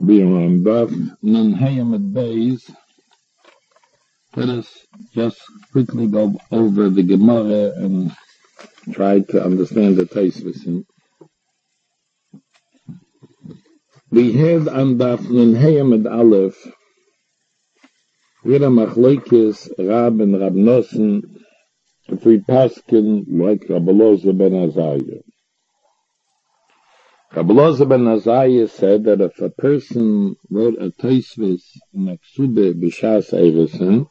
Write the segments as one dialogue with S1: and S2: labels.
S1: on Daf Nun Hayamid Beis. Let us just quickly go over the Gemara and try to understand the Tosfos. We had on Daf Nun Hayamid Aleph with a Machlokes Rab and Rab Nosson if we paskin like Rabbi Elazar ben Azariah. Rabbi Elazar ben Azariah said that if a person wrote a Tosfos in a Ksubah b'Shas Eresin,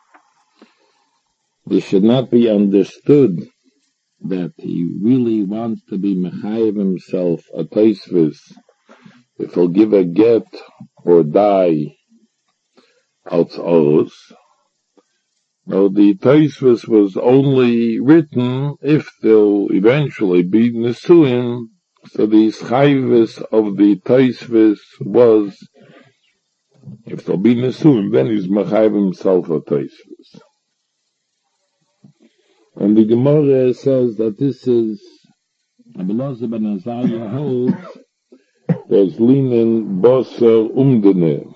S1: this should not be understood that he really wants to be mechayev himself a Tosfos if he'll give a get or die als oros. No, the Tosfos was only written if they'll eventually be Nesuin. So the chayvus of the Tosfos was, if they'll be Nesuin, then he's mechayev himself a Tosfos. And the Gemara says that this is, Rabbi Elazar ben Azariah holds, there's linen basar umdene.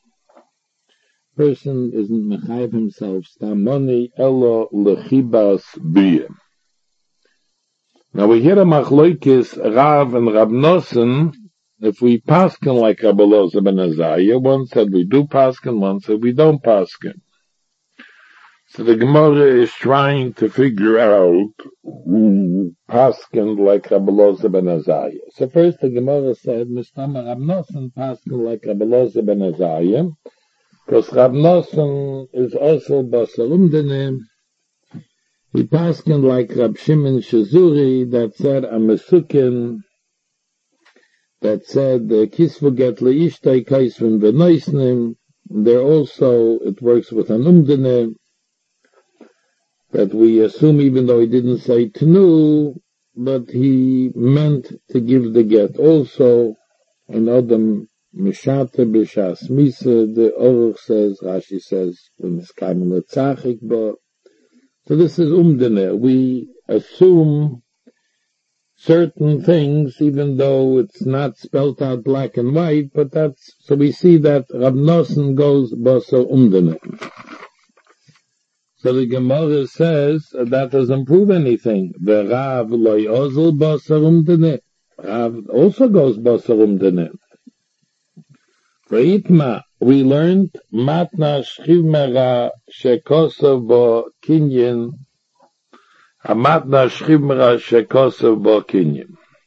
S1: Person isn't mechayev himself stamoni ella lechibas biyem. Now we hear a machlokes Rav and Rab Nosson, if we paskin like Rabbi Elazar ben Azariah, one said we do paskin, one said we don't paskin. So the Gemara is trying to figure out who paskin like Rabbi Elazar ben Azariah. So first the Gemara said, Mistama Rab Nosson paskin like Rabbi Elazar ben Azariah, because Rab Nosson is also basar umdene. He paskin like Rab Shimon Shazuri that said a mesukin, that said kisvu get leishtay kaisvin v'noisnim. There also it works with an umdene, that we assume even though he didn't say tenu, but he meant to give the get also. And Adam Mishate b'shas misa, the Oruch says, Rashi says, when it's kamen letzachik ba. So this is umdene. We assume certain things, even though it's not spelt out black and white, but that's, so we see that Rab Nosson goes basar umdene. So the Gemara says that doesn't prove anything. The Rav loy ozel basar umdene. Rav also goes basar umdene. For Itma, we learned matna shchimera shekosav bo kinyin. Matna shchimera shekosav bo kinyin.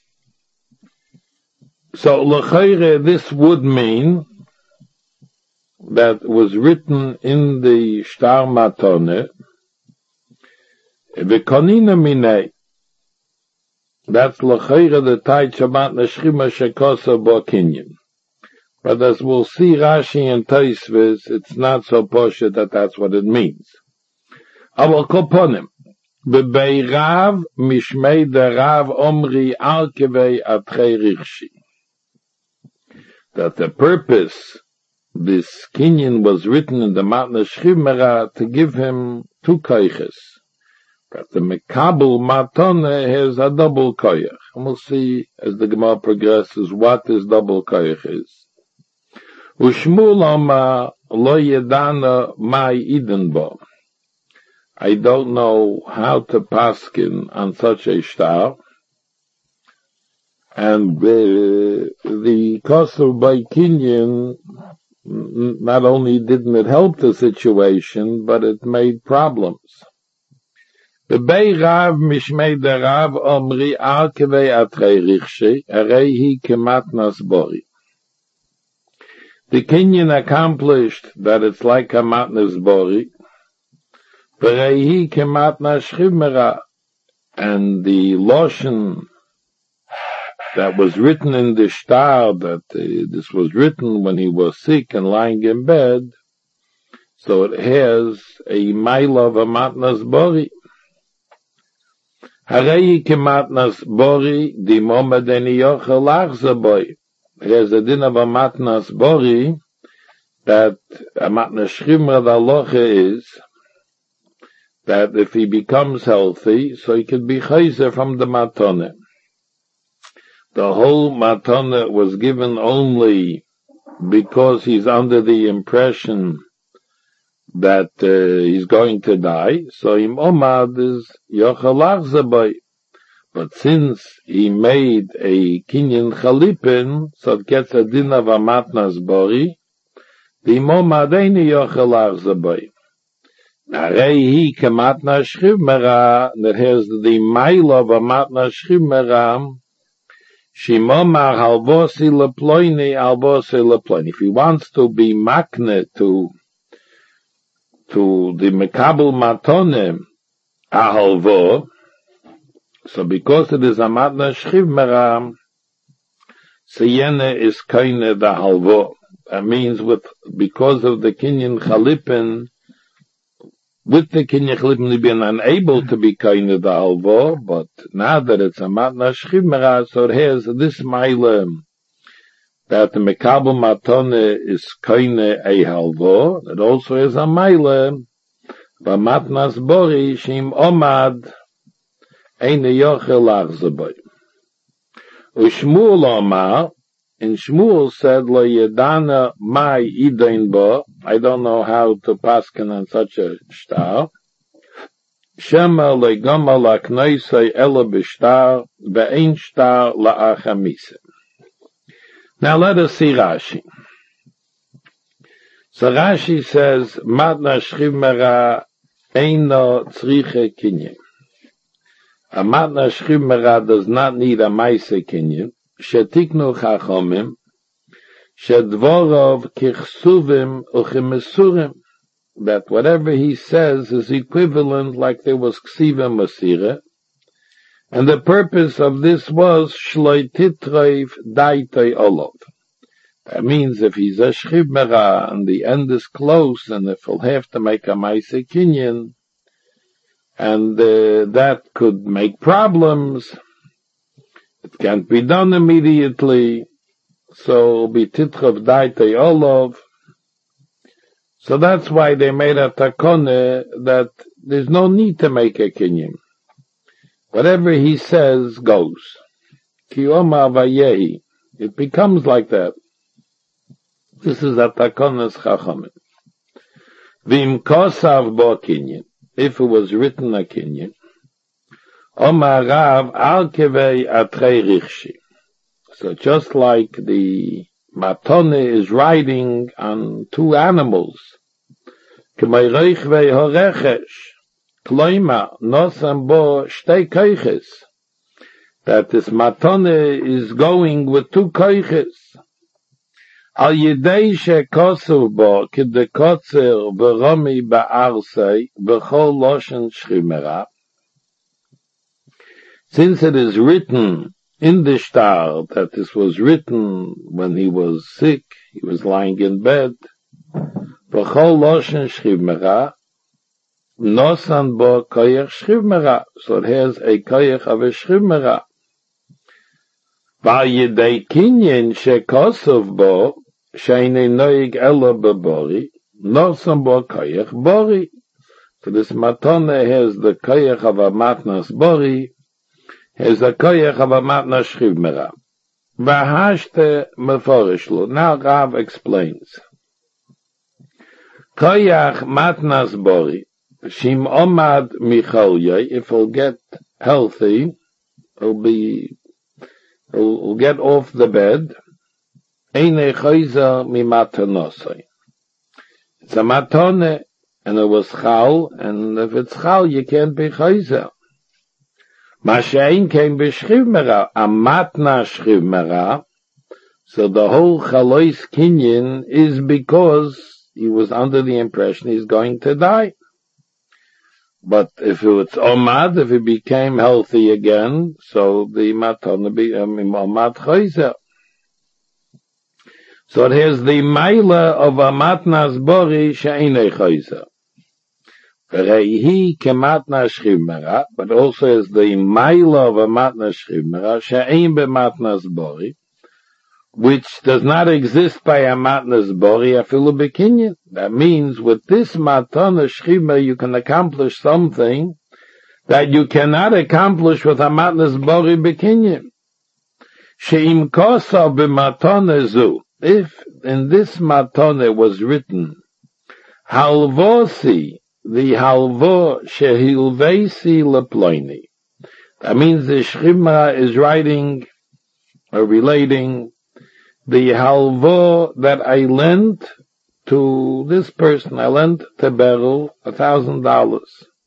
S1: So l'chayre, this would mean that was written in the Shtar Matone, v'konina minei. That's l'chayre the Tayt Shabbat Neshchima Shekosa Bo Kinyin. But as we'll see Rashi and Tosfos, it's not so posh that that's what it means. Aval koponim, b'bei Rav mishmei de Rav Omri al kevei atrei richshi. That the purpose this kinyan was written in the Matna Shchimera to give him two koiches. But the Mekabel Matone has a double koich. And we'll see as the Gemara progresses what this double koich is. Ushmul Oma lo yedana mai idenbo. I don't know how to paskin on such a shtar. And the Kosovo by Kinyan, not only didn't it help the situation, but it made problems. The Bei Rav Mishmei de Rav Omri al kevei atrei richshi, areihi kematnas bori. The Kinyan accomplished that it's like a matnas bori, areihi kematnas shchimera, and the Loshen that was written in the shtar, that this was written when he was sick and lying in bed, so it has a mile of a matnas bori. Harei kematnas bori, di momadeni yochel lachza boy. It has a din of a matnas bori, that a matnas shchimra the halacha is, that if he becomes healthy, so he can be chayzer from the matone. The whole matana was given only because he's under the impression that he's going to die, so im omad is yochel lachzer boy. But since he made a kinyan chalipin, so it gets a din of a matnas bori, the omad eini yochel lachzer boy. Narei hi kematna shchivmera, that has the mile of a matna shchivmera, shimomar halvosi leploini, halvosi leploini. If he wants to be makne to the mekabel matone ahalvo, so because it is a matna shchivmera, seyene is kaine the halvo. That means because of the kinyan chalipin, with the kinyan chalipin he's been unable to be kaine the halvo, but now that it's a matna shchivmera, so it has this mile that the mekabel matone is kaine a halvo. It also has a mile v'matnas bori shim omad eine yochel lachzer boy. Ushmuel omar, and Shmuel said lo yedana mai idain bo. I don't know how to pasken on such a shtar. Shema legama lakneisei ela b'shtar ve'ein shtar la'achamise. Now let us see Rashi. So Rashi says, matna shchivmera eino tzriche kinyan. A matna shchivmera does not need a maise kinyan. Shetiknu chachomim, shedvorov kichsuvim uchimesurim. That whatever he says is equivalent like there was ksiva masira. And the purpose of this was shloi titreiv daitei olov. That means if he's a shchivmera and the end is close, and if he'll have to make a maise kinyan, and that could make problems, it can't be done immediately, so be titreiv daitei olov. So that's why they made a takone that there's no need to make a kinyan. Whatever he says goes. Ki omar vayehi. It becomes like that. This is a takonas chachamim. V'im kosav bo kinyan. If it was written a kinyan. Omar rav al kevei atrei richshi. So just like the matone is riding on two animals. K'may reich vei horechesh. Kloima, nosam bo shtei koiches. That this matone is going with two koiches. Al yedei shekosuv bo k'de kotzer v'romi ba'arsei v'chol loshen shchimera. Since it is written in the shtar that this was written when he was sick, he was lying in bed, v'chol loshen shchimera, nosan bo koyach shchivmera, so it has a koyach of a shchivmera. V'al yedei kinyan shekosov bo, sheine noig elo bebori, nosan bo koyach bori. So this matone has the koyach of a matnas bori, has the koyach of a matnas shchivmera. V'hashte meforish lo. Now Rav explains. Koyach matnas bori, Shim omad michalye, if he'll get healthy, he'll get off the bed. Eine chayza mi matanosai. It's a matone, and it was chal, and if it's chal, you can't be chayza. Mashein came b'shchivmera, a matna shchivmera, so the whole chalois kinyan is because he was under the impression he's going to die. But if it's omad, if he became healthy again, so the matana be omad chayzer. So it has the maila of a matnas bori she'inei chayzer. V'reihi kematna shchivmera, but also has the maila of a matnas shchivmera she'in bematnas bori, which does not exist by a matnas bori afilu bekinyan. That means with this matana shchivmera you can accomplish something that you cannot accomplish with a matnas bori bekinyan. She'im kosa b'matana zu. if in this matone was written, halvosi, the halvo shehilvesi leploini. That means the Shchimra is writing or relating the halvo that I lent to this person. I lent to Berel $1,000.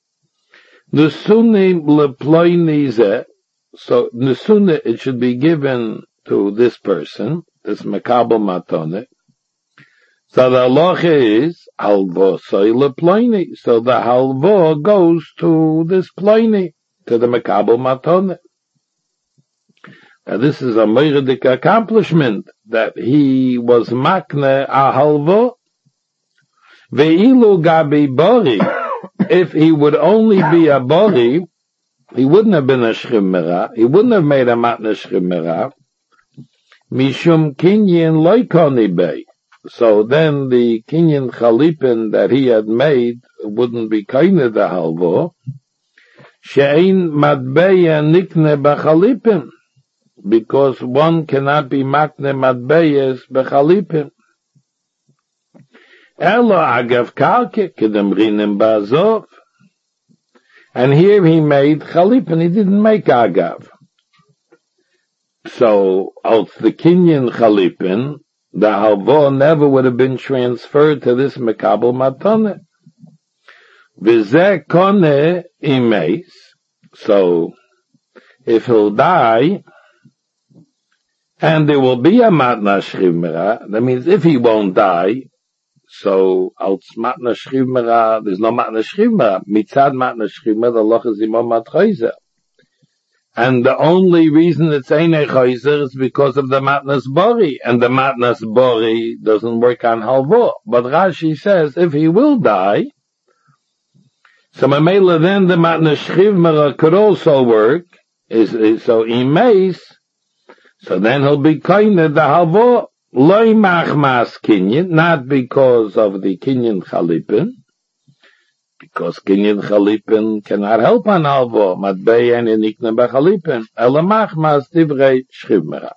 S1: Nusuni leploini ze. So nusuni, it should be given to this person, this mekabel matone. So the halacha is halvo soile ploini. So the halvo goes to this ploini, to the mekabel matone. Now this is a meiredik accomplishment that he was makne a halvo. Ve'ilu gabi bori. If he would only be a bori, he wouldn't have been a shchimera. He wouldn't have made a matne shchimera. Mishum kinyin loikoni bei. So then the kinyan chalipin that he had made wouldn't be kaina the halvo. She'ein matbeya nikne b'chalipin. Because one cannot be makne matbeyas b'chalipin. Elo agav kalke kedemrinim ba'azov. And here he made chalipin, he didn't make agav. So, out the kinyan chalipin, the halvo never would have been transferred to this mekabel matone. V'zeh kone imeis. So, if he'll die, and there will be a matna shchimera, that means if he won't die, so, out matna shchimera, there's no matna shchimera. Mitzad matna shchimera, the loch is imam matchayzer. And the only reason it's Einei Chayzer is because of the Matnas Bori. And the Matnas Bori doesn't work on Halvo. But Rashi says, if he will die, so Mamela then the Matnas Shchivmera could also work. So Imeis, so then he'll be Kained the Halvo, Loi Machmas Kinyan, not because of the Kinyan Chalipin, because kinyan chalipin cannot help on halvo, matbei and inikne b'chalipin, elamach mas divrei shchivmera.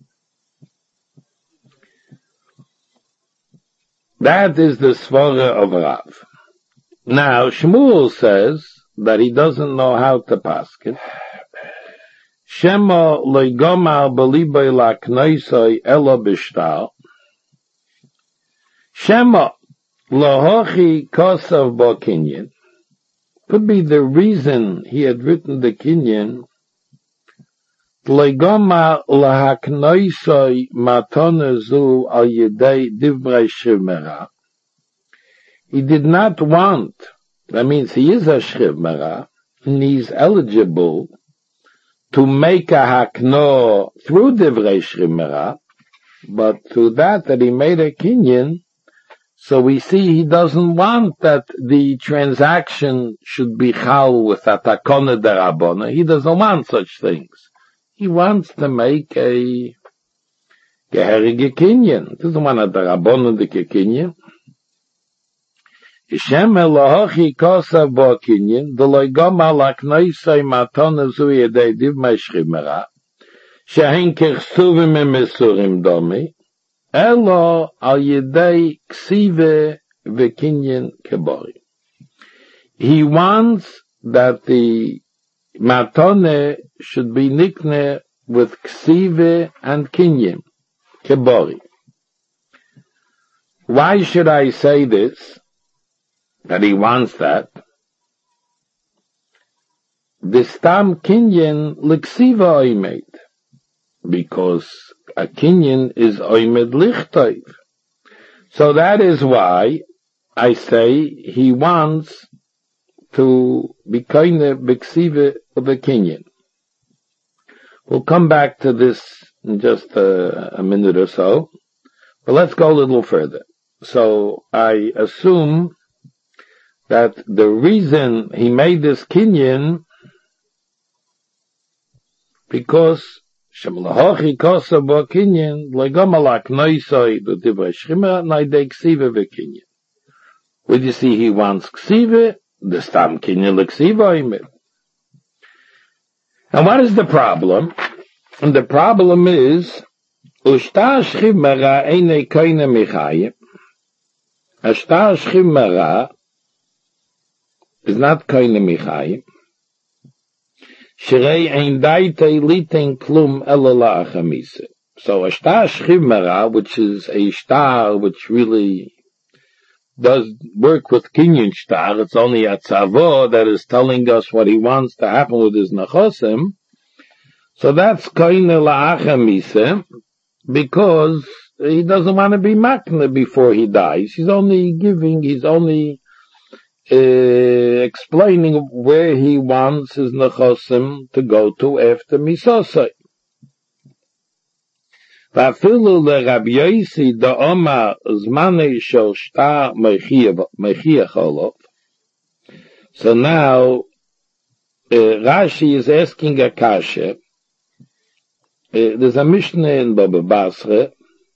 S1: That is the svara of Rav. Now, Shmuel says that he doesn't know how to paskin. Shema loigomar b'libay laknoisoi elo b'shtal. Shema Lahochi kosav bo kinyan. Could be the reason he had written the kinyan. Legoma lahaknoisoi matonezu al yedei divrei shivmera. He did not want, that means he is a shivmera, and he's eligible to make a hakno through divrei shivmera, but to that he made a kinyan. So we see he doesn't want that the transaction should be chal with a takona derabona. He doesn't want such things. He wants to make a geherige kinyan. He doesn't want a derabona de kinyan. Ishem elohochi kosa bo kinyan, the loigoma laknoisai matona zui edei div meishchimera, shehin kirstuvim emesurim domi, Elo al yedei ksive v'kinyan kebori. He wants that the matone should be nikne with ksive and kinyan kebori. Why should I say this? That he wants that? The stam kinyan l'ksiva oimed. Because a kinyan is oimed lichtov. So that is why I say he wants to be kind of b'ksiva of a kinyan. We'll come back to this in just a minute or so. But let's go a little further. So I assume that the reason he made this kinyan because Shemlahochi kosa bo kinyan legomalak noisoi do divrei shchimera naidei ksiva v'kinyan. Where do you see he wants ksiva? The stam kinyan l'ksiva imid. And what is the problem? And the problem is Ushtar shchimara eine koine michayim. A shtar shchimara is not koine michayim. Shirei ein daite liten klum elala achamise. So a shtar shchimara, which is a star which really does work with kinyan shtar, it's only a tzavo that is telling us what he wants to happen with his nechosim. So that's koine la'achamise, because he doesn't want to be makne before he dies. He's only explaining where he wants his nechosim to go to after misosai. Vafilu leRabbi Yosi da Omar zmanei shel shtar mechiach olav. So now Rashi is asking a kasha. There's a Mishnah in Baba Basra.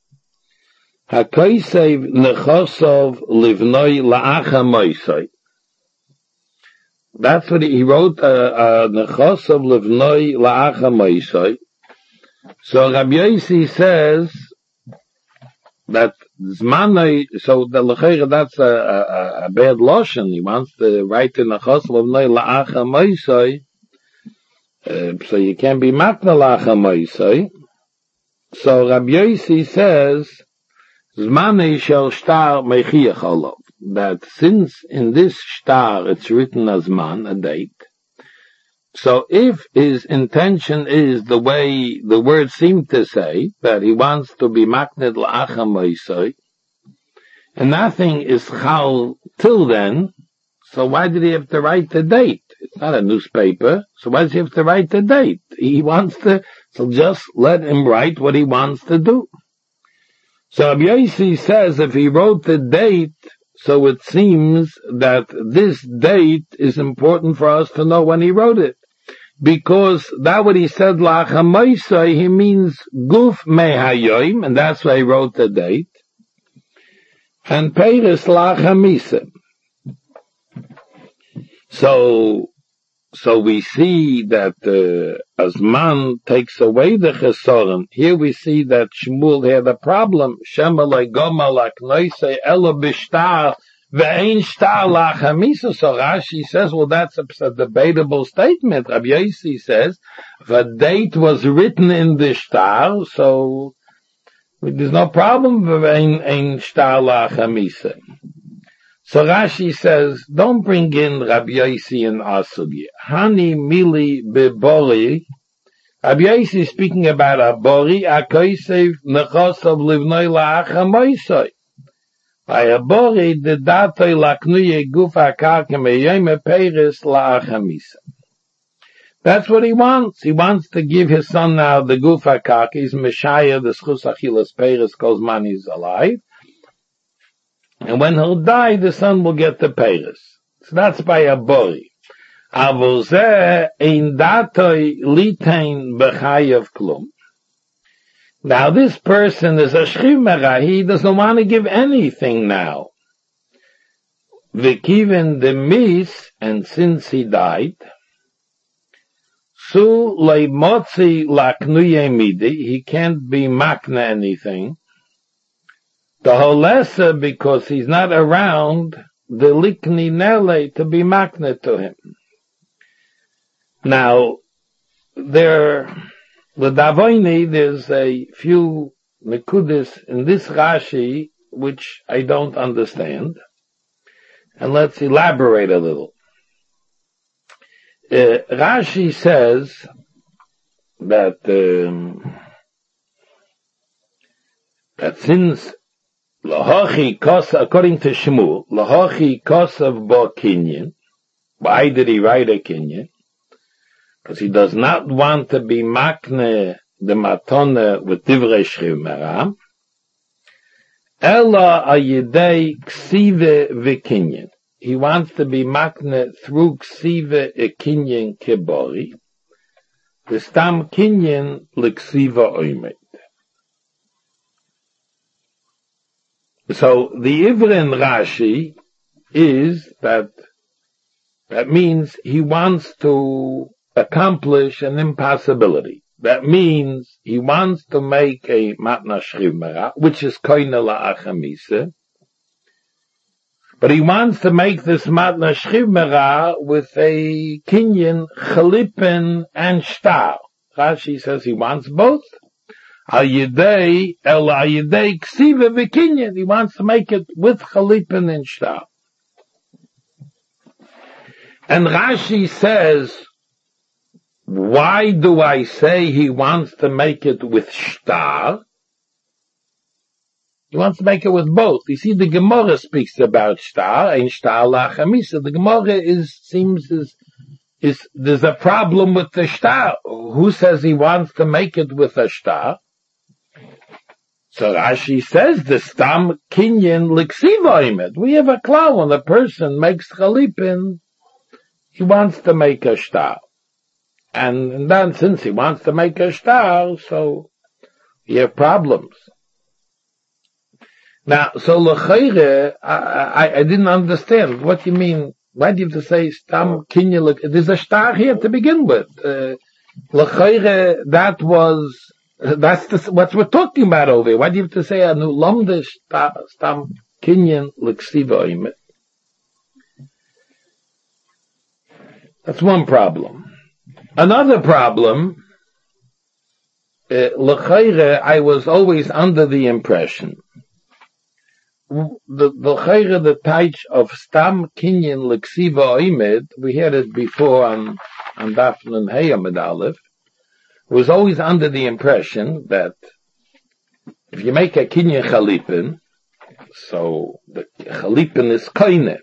S1: HaKoisev nechosov livnoi la'acha moisoi. That's what he wrote, nechosov livnoi la'acha moisoi. So Rabbi Yosi says that zmanoi, so the lechera, that's a bad lotion. He wants to write in nechosov livnoi la'acha moisoi. So you can't be matna lacha moisoi. So Rabbi Yosi says, Zmanei shel shtar mechiach olav. That since in this shtar it's written as man, a date, so if his intention is the way the words seem to say, that he wants to be matned lacha moisoi, and nothing is chal till then, so why did he have to write the date? It's not a newspaper, so why does he have to write the date? He wants to, so just let him write what he wants to do. So Rabbi Yosi says if he wrote the date, so it seems that this date is important for us to know when he wrote it. Because that what he said, Lacha Moisai, he means Guf Mehayoim, and that's why he wrote the date. And Peiris Lacha Misa. So we see that Azman takes away the chesorim. Here we see that Shmuel had a problem. Shemalei goma laknoise ela b'shtar ve'ein shtar lachamisa. So Rashi says, well, that's a debatable statement. Rabbi Yosi says the date was written in the shtar, so there's no problem ve'ein shtar lachamisa. So Rashi says, don't bring in Rabbi Yosi and Asugi. Hani mili bebori. Rabbi Yosi is speaking about a bori, a koisev nechosav livnoi la'acha moisoi. By a bori, the datoi laknuye gufa karka meyeme peris la'acha misa. That's what he wants. He wants to give his son now the gufa karka. He's Messiah, the schus achilas peris, kozman he's alive. And when he'll die, the son will get the peiros. So that's by a bori. Avozeh ein datoi litein b'chayav klum. Now this person is a shchimera. He doesn't want to give anything now. V'kiven the mis, and since he died, su leimotzi laknuye midi, he can't be makna anything. The whole lesser, because he's not around, the likni nele to be makna to him. Now, the Davoini, there's a few nekudis in this Rashi, which I don't understand. And let's elaborate a little. Rashi says that, that since Lahachi kos, according to Shmuel, Lahachi kosav bo kinyan. Why did he write a kinyan? Because he does not want to be makne the matone with divrei shchimera. Ella ayidei ksive v'kinyan. He wants to be makne through ksive e kinyan kebori. The stam kinyan l'ksiva oimet. So the Ivrin Rashi is that means he wants to accomplish an impossibility. That means he wants to make a matna shchivmera, which is koine la'achamisa, but he wants to make this matna shchivmera with a kinyan, chalipen, and shtar. Rashi says he wants both. Al yedei ksiva v'kinyan. He wants to make it with chalipen and shtar. And Rashi says, why do I say he wants to make it with shtar? He wants to make it with both. You see, the Gemara speaks about shtar, and shtar la'achamisa. The Gemara there's a problem with the shtar. Who says he wants to make it with a shtar? So Rashi says, the stam kinyan liksiva imet. We have a klal when a person makes chalipin, he wants to make a shtar. And then since he wants to make a shtar, so you have problems. Now, so l'chayre, I didn't understand. What do you mean? Why do you have to say stam kinyan? There's a shtar here to begin with. L'chayre, that's what we're talking about over here. Why do you have to say anu lomde stam kinyan l'ksiva imet? That's one problem. Another problem, l'chayre, I was always under the impression, the taich of stam kinyan l'ksiva oimed, we had it before on Dafn and Hey Amid Aleph, was always under the impression that if you make a kinyan chalipin, so the chalipin is koine,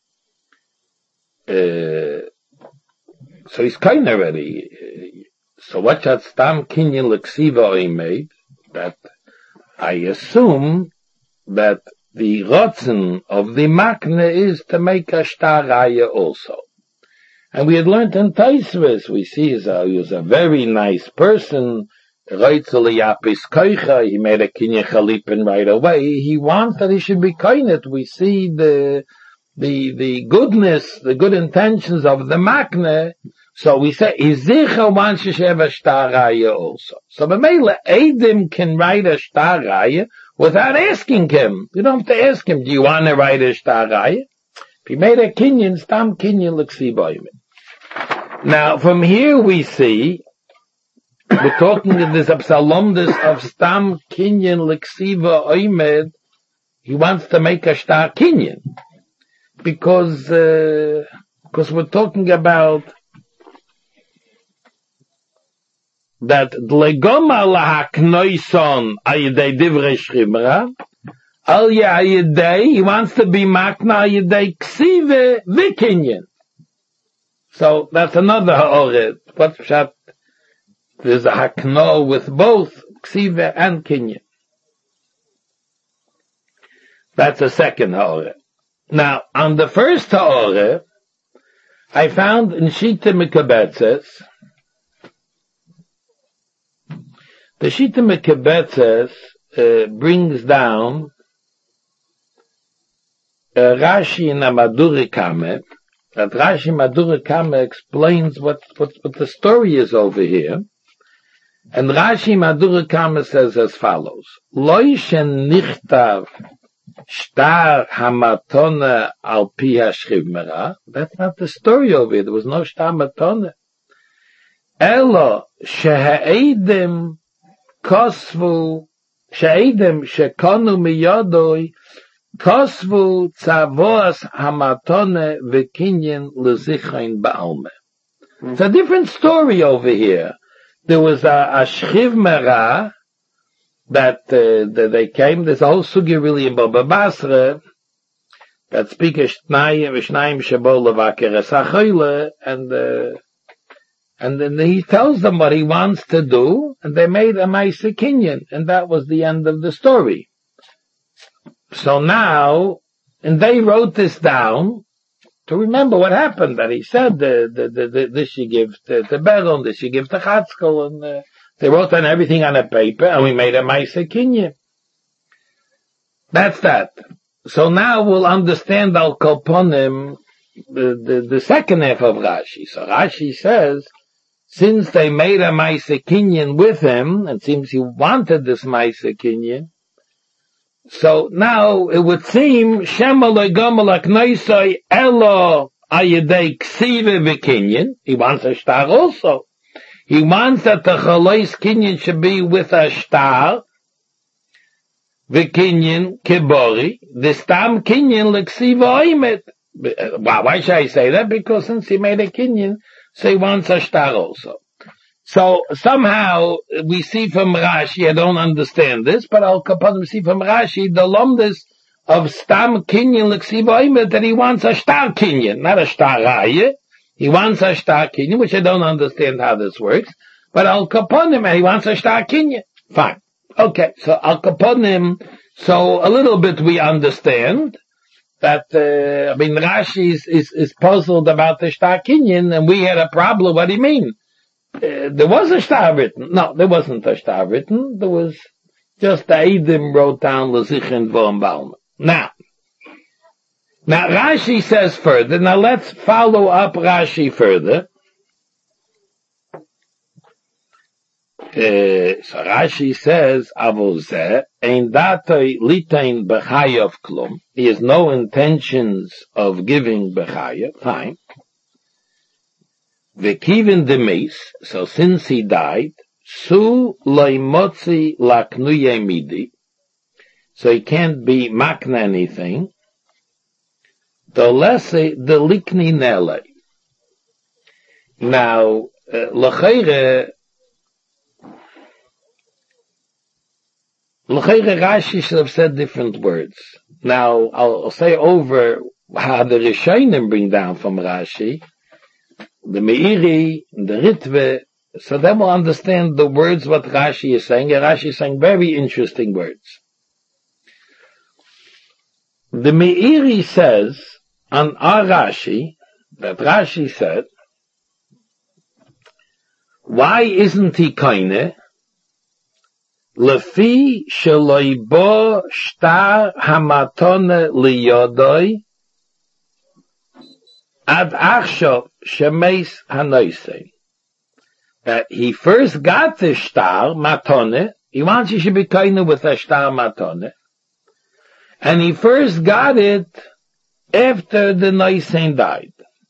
S1: so he's kind already. So what that stam kinyan l'ksiva made, that I assume that the rotzen of the makne is to make a shtar raya also. And we had learned in Taisves, we see he was a very nice person, he made a kinyan chalipin right away. He wants that he should be koinet. We see the goodness, the good intentions of the makne. So we say, Izicha wants to have a shtar raya also. So B'meila, Eidim can write a shtar raya without asking him. You don't have to ask him, do you want to write a shtar raya? If he made a kinyan, stam kinyan l'ksiva oimed. Now, from here we see, we're talking in this absalomdus of stam kinyan l'ksiva oimed, he wants to make a shtar kinyan. Because we're talking about that dlegoma lahaknoison ayidei divrei shchivmera, al yayidei, he wants to be makna ayidei ksive v'kinyan. So that's another ha'oret. What's pshat? There's a hakno with both ksive and kinyan. That's the second ha'oret. Now, on the first ha'oret, I found in Shita Mekabetzes, the Shita Mekabetzes brings down Rashi in Madure Kame, that Rashi Madure Kame explains what the story is over here. And Rashi Madure Kame says as follows, Loi shen nichtav shtar hamatone al pi hashchivmera. That's not the story over here. There was no shtar matone. Elo sheha'edim kosvu, sheha'edim shekonu miyodoi, kosvu tzavos hamatone v'kinyan lezichain ba'alme. It's a different story over here. There was a shchivmera that they came. There's a whole sugi really in Baba Basra that speak Shnayim Shabo Levakeres HaChoyle, and then he tells them what he wants to do, and they made a Maaseh Kinyan, and that was the end of the story. So now, and they wrote this down to remember what happened, that he said this you give to Beron, this you give to Chatzkel, and they wrote down everything on a paper, and we made a Maaseh Kinyan. That's that. So now we'll understand Al Kolponim, the second half of Rashi. So Rashi says, since they made a Maisa Kinyan with him, it seems he wanted this Maisa Kinyan, so now it would seem, Shema Legomal Aknoisoi Elo Ayedei Ksive V'Kinyan, he wants a star also. He wants that the Chalois Kinyan should be with a star, V'Kinyan Kibori, the Stam Kinyan L'Ksiva Oimet. Why should I say that? Because since he made a Kinyan, so he wants a star also. So somehow we see from Rashi, I don't understand this, but I'll see from Rashi the lomdus of Stam Kinyan L'Ksiva Oimet that he wants a star Kinyan, not a star Raya. He wants a star Kinyan, which I don't understand how this works, but Al Kaponim, he wants a star Kinyan. Fine. Okay, so Al Kaponim, so a little bit we understand that, Rashi is puzzled about the star Kinyan, and we had a problem. What do you mean? There was a star written. No, there wasn't a star written. There was just the Eidim wrote down L'Zichin V'Om Balma. Now Rashi says further, now let's follow up Rashi further. So Rashi says, Avozeh, Ein datoi litain b'chayav klum. He has no intentions of giving b'chayav. Fine. V'kivin demis, so since he died, su loimotzi laknuye midi, so he can't be makna anything. Dolese delikni nele. Now, l'chayre Rashi should have said different words. Now, I'll say over how the Rishonim bring down from Rashi, the Meiri, the Ritve, so then we'll understand the words what Rashi is saying. And Rashi is saying very interesting words. The Meiri says, on our Rashi, that Rashi said, why isn't he kaine? Lefi sheloibo shtar hamatone liyodoi ad achshov shemeis hanoisei. That he first got the shtar matone, he wants you should be kaine with a shtar matone, and he first got it after the Noisein died.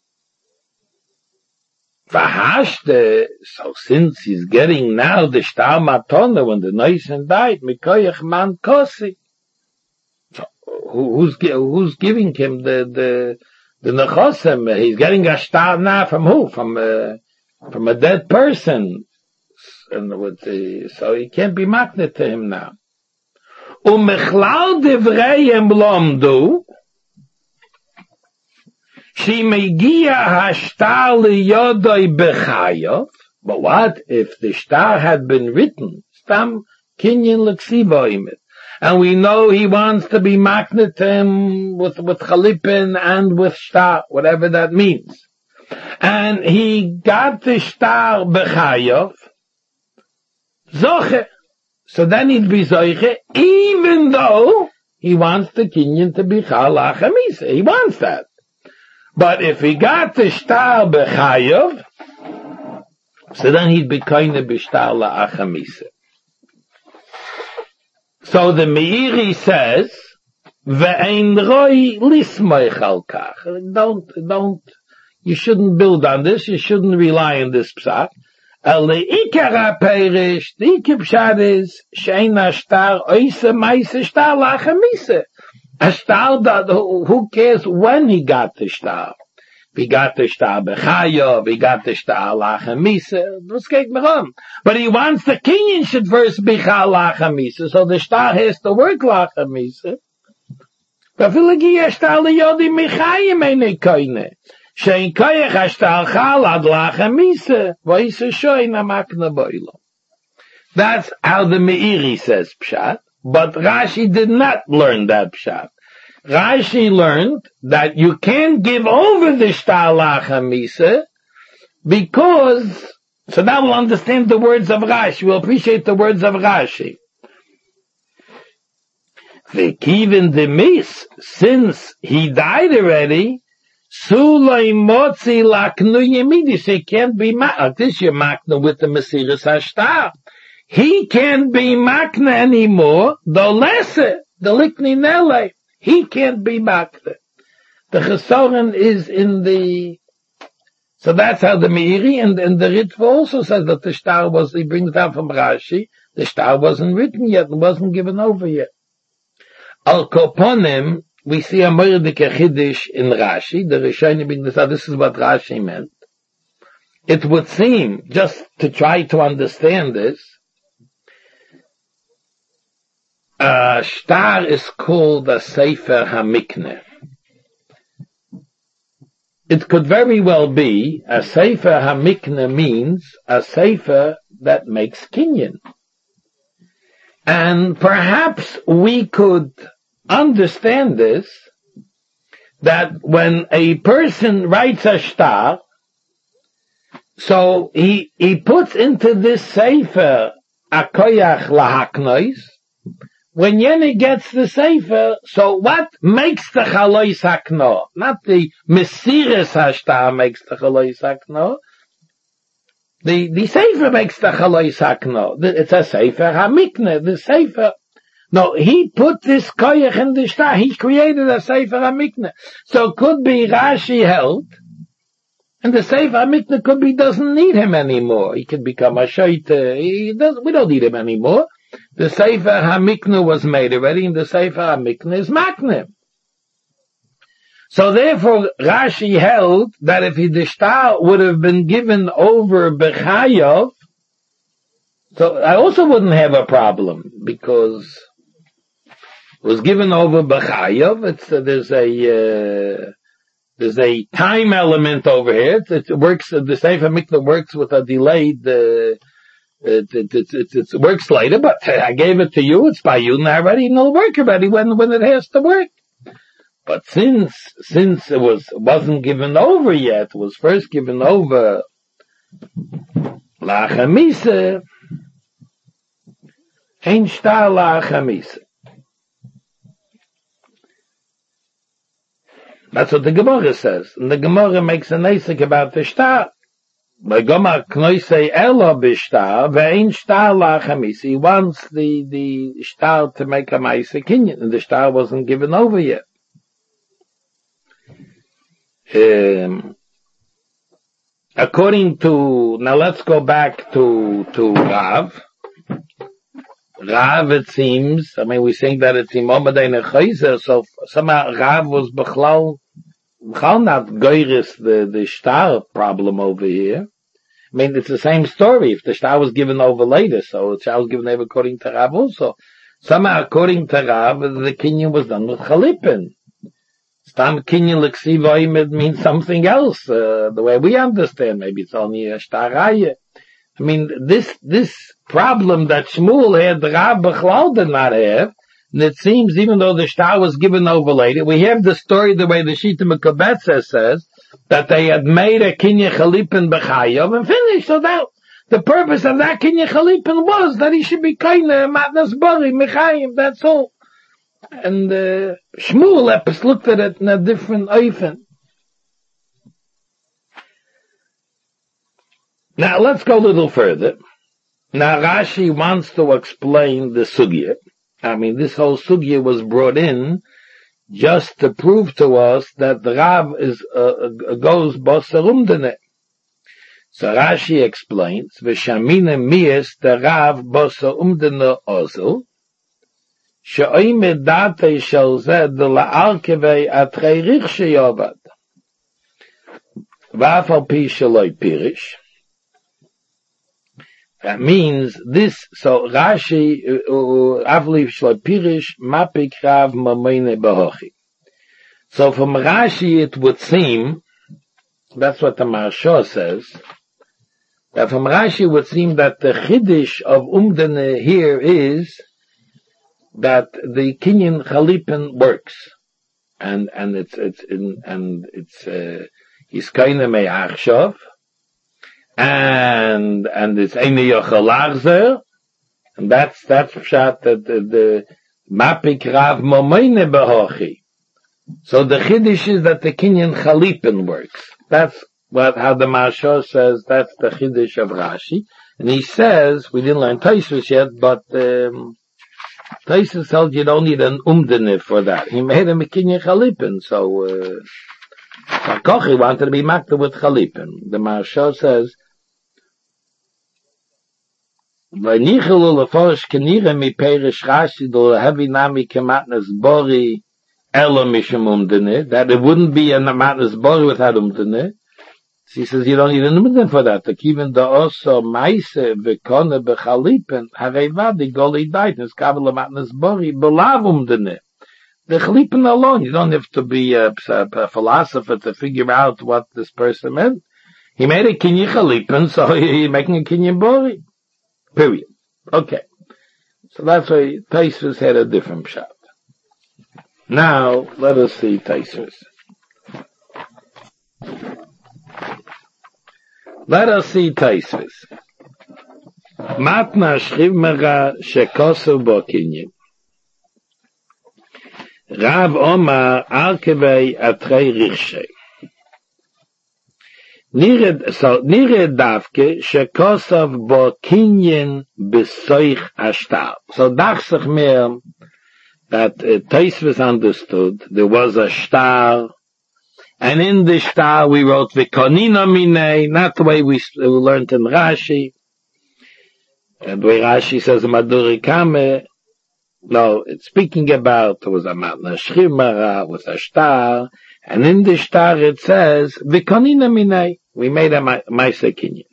S1: Vahashte, so since he's getting now the shtar matone when the Noisein died, mikoyach man kosi. So who's giving him the nechosem? He's getting a shtar now from who? From a dead person. And so he can't be magnet to him now. Umechlal devreim lomdu, she megia hashtar liyodoi bechayov. But what if the shtar had been written? Stam kinyan l'ksiva imit. And we know he wants to be magnet to him with chalipin and with shtar, whatever that means. And he got the shtar bechayov, zoche. So then he'd be zoche, even though he wants the kinyan to be chal achamisa. He wants that. But if he got the shtar b'chayav, so then he'd be kind of b'shtar la'achamisa. So the Meiri says, ve'ein roi lismoich al kach. Don't, you shouldn't build on this, you shouldn't rely on this psak. The ikar ha'perish, the ikar pshat is, she'ein ha'shtar oise meise shtar la'achamisa. A shtar, who cares when he got the shtar? He got the shtar b'chayav, he got the shtar lachamisa, das geht mir on. But he wants the kinyan should first be chal lachamisa, so the shtar has to work lachamisa. But vilagi shtar liyodi michayim eine koine. Shein koyach hashtar chal ad lachamisa, v'isa shoy namakna boilo. That's how the Meiri says pshat. But Rashi did not learn that pshat. Rashi learned that you can't give over the shtar lachamisa because, so now we'll understand the words of Rashi, we'll appreciate the words of Rashi. The kivin demis, since he died already, Sulay motzi laknu yemidi. He can't be this your makna with the Mesiras Hashtar. He can't be makna anymore. The lesser, the likni nele. He can't be makna. The chesoren is in the. So that's how the Meiri and the Ritva also says that the star was. He brings down from Rashi. The star wasn't written yet, wasn't given over yet. Al Koponim, we see a Mordek Chiddush in Rashi. The Rishonim bring this out. This is what Rashi meant. It would seem, just to try to understand this, a star is called a Sefer HaMikneh. It could very well be a Sefer HaMikneh means a Sefer that makes kinyan. And perhaps we could understand this, that when a person writes a star, so he puts into this Sefer a koyach lahaknois. When Yeni gets the Sefer, so what makes the Chalois Hakno? Not the Mesiras Hashtar makes the Chalois Hakno. The Sefer makes the Chalois Hakno. It's a Sefer HaMikneh, the Sefer. No, he put this koyach in the Shtar. He created a Sefer HaMikneh. So it could be Rashi held, and the Sefer HaMikneh could be doesn't need him anymore. He can become a Shaita. We don't need him anymore. The Sefer HaMikneh was made already, and the Sefer HaMikneh is Makneh. So therefore, Rashi held that if the Shtar would have been given over B'chayav, so I also wouldn't have a problem, because it was given over B'chayav. There's a time element over here. It works, the Sefer HaMikneh works with a delayed, it works later, but I gave it to you, it's by you now already, and it'll work already when it has to work. But since it wasn't given over yet, it was first given over La'Chamise, Ein Shtar La'Chamise. That's what the Gemara says. And the Gemara makes a nesek about the Shtar. By Gomar Knoisei Elo B'Shtar, Ve'ein Shtar La'Chamise. He wants the Shtar to make a Ma'aseh Kinyan, and the Shtar wasn't given over yet. According to, now let's go back to Rav. Rav, it seems, we think that it's Imam Adai Nechayzer, so somehow Rav was Bechlal not Goyris, the Shtar problem over here. It's the same story. If the Shtar was given over later, so the Shtar was given over according to Rav also. Somehow, according to Rav, the Kinyan was done with Chalipin. Stam Kinyan L'Ksivoim means something else, the way we understand. Maybe it's only a Shtaraya. This problem that Shmuel had, Rav Bechlal did not have. And it seems, even though the Shtar was given over later, we have the story the way the Shita Mekabetza says, that they had made a Kinyan Chalipin B'chayav and finished. So that, the purpose of that Kinyan Chalipin was that he should be Kaina, Matnas Bari, Mechayim, that's all. And Shmuel Epis looked at it in a different oifen. Now let's go a little further. Now Rashi wants to explain the sugya. This whole sugya was brought in just to prove to us that the Rav goes b'serumdene. So Rashi explains, v'shamine miyes the Rav b'serumdene ozel, she'oime datei shel zed la'arkevei atrei rich sheyovad. V'af al pi sheloi pirish. That means this, so Rashi, Avliv Shloi Pirish, Mapik Rav Mamoine Bahochi. So from Rashi it would seem, that's what the Maharsha says, that from Rashi it would seem that the Chiddush of Umdene here is that the Kinyan Chalipin works. And it's Hiskaina Me'achshav, and it's Eine Yochalarzer, and that's pshat that the Mapik Rav Momoine Behochi. So the Chiddush is that the Kinyan Chalipin works. That's how the Maharsha says, that's the Chiddush of Rashi. And he says, we didn't learn Taisus yet, but Taisus tells you don't need an umdene for that. He made him a Kinyan Chalipin, so Kochi wanted to be makta with Chalipin. The Maharsha says, V'nichelu leforish kenire mi perish Rashi do heavy nami kematnas bori elo mishum umdene, that it wouldn't be a matnas bori without umdene. He says you don't need an umdene for that. Like even the also maise v'kone b'chalipen harevadi goli daitnes kavel matnas bori belav umdene. The chalipen alone, you don't have to be a philosopher to figure out what this person meant. He made a kinyan chalipen, so he's making a kinyan bori. Period. Okay. So that's why Taisus had a different shot. Now, let us see Taisus. Let us see Taisus. Matna shriv mera shekosu bo kinyin. Rav Omar arkevei atrei richshei. Nire davke shekosov bo kinyen besoich ashtar. So dachsich mir that Tosfos understood there was a star, and in the star we wrote v'konina minei, not the way we learned in Rashi. And the way Rashi says Maduri Kame, no, it's speaking about there was a matna shrimara with a star, and in the star it says v'konina minei. We made a Maisa Kinyan.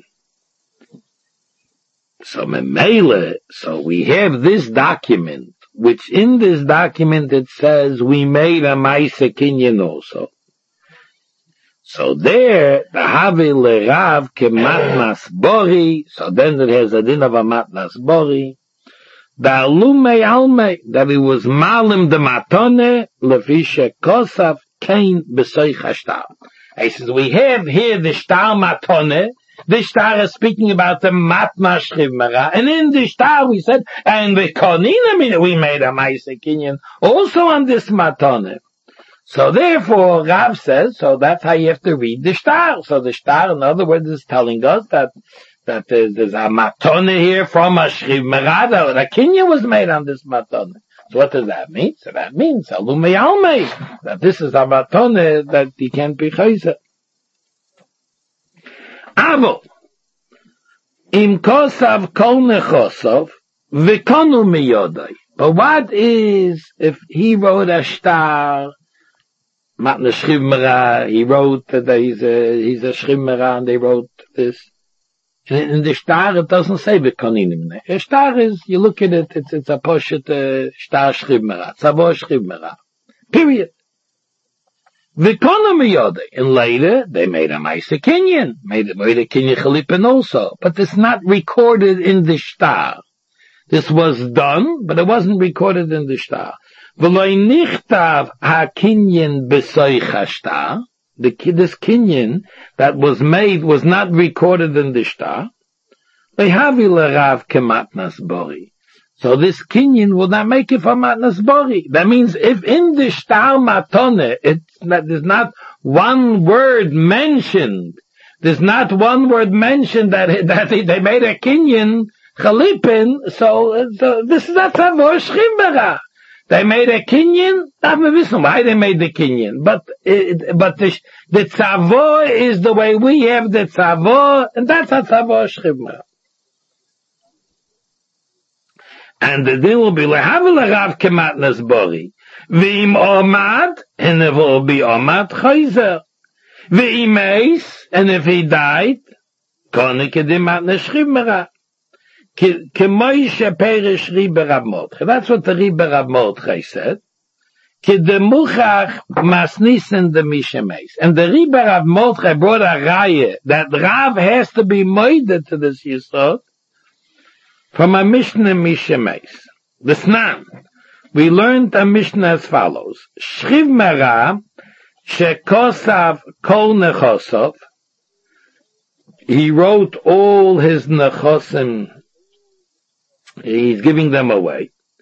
S1: So Memele, so we have this document, which in this document it says we made a Maisa Kinyan also. So there, the Havi Lerav ke Matnas Bori, so then it has a din of a Matnas Bori, the Alume Alme, that it was Malim de Matone, Lefisha Kosaf, Kain Besoich Hashtar. He says, we have here the Shtar Matone. The Shtar is speaking about the Matna Shrivmara. And in the Shtar we said, and the Konina, we made a Maisa Kinyan also on this Matone. So therefore, Rav says, so that's how you have to read the Shtar. So the Shtar, in other words, is telling us that there's a Matone here from a Shrivmara. The Kinyan was made on this Matone. So what does that mean? So that means Alumei Almei, that this is a matone that he can't be chayzer. Avo im kosav kol nechosov v'konu miyodai. But what is if he wrote a star, matna shrimera, he wrote that he's a shrimera, and they wrote this. In the star, it doesn't say v'koninim. A star is, you look at it, it's a poshet star shrimera, tzavo shrimera. Period. V'konim yodei. And later, they made a Maisa Kinyan, made a Kinyan Chalipin also. But it's not recorded in the star. This was done, but it wasn't recorded in the star. V'loi nichtav ha-Kinyan b'soich ha-shtar. This Kinyan that was made was not recorded in the Shtar. Lehavi lerav kematnas bori. So this Kinyan will not make it for matnas bori. That means if in the Shtar matone, there's not one word mentioned. There's not one word mentioned that they made a Kinyan chalipin. So this is a tzavor shchimbara. They made a Kinyan. Now we listen why they made the Kinyan, but the tzavor is the way we have the tzavor, and that's a tzavor shchivma. And the din will be lehavel rav kematnas bori, ve'im omad, and it will be omad chayzer, ve'im eis, and if he died, konik edimatnas shchivma. That's what the Rebbe Rav Mordechai said. And the Rebbe Rav Mordechai brought a raya that Rav has to be moided to this Yisod from a Mishnah Mishemes. The Snan. We learned a Mishnah as follows. Shriv Mera shekosav kol nechosov. He wrote all his nechosim. He's giving them away.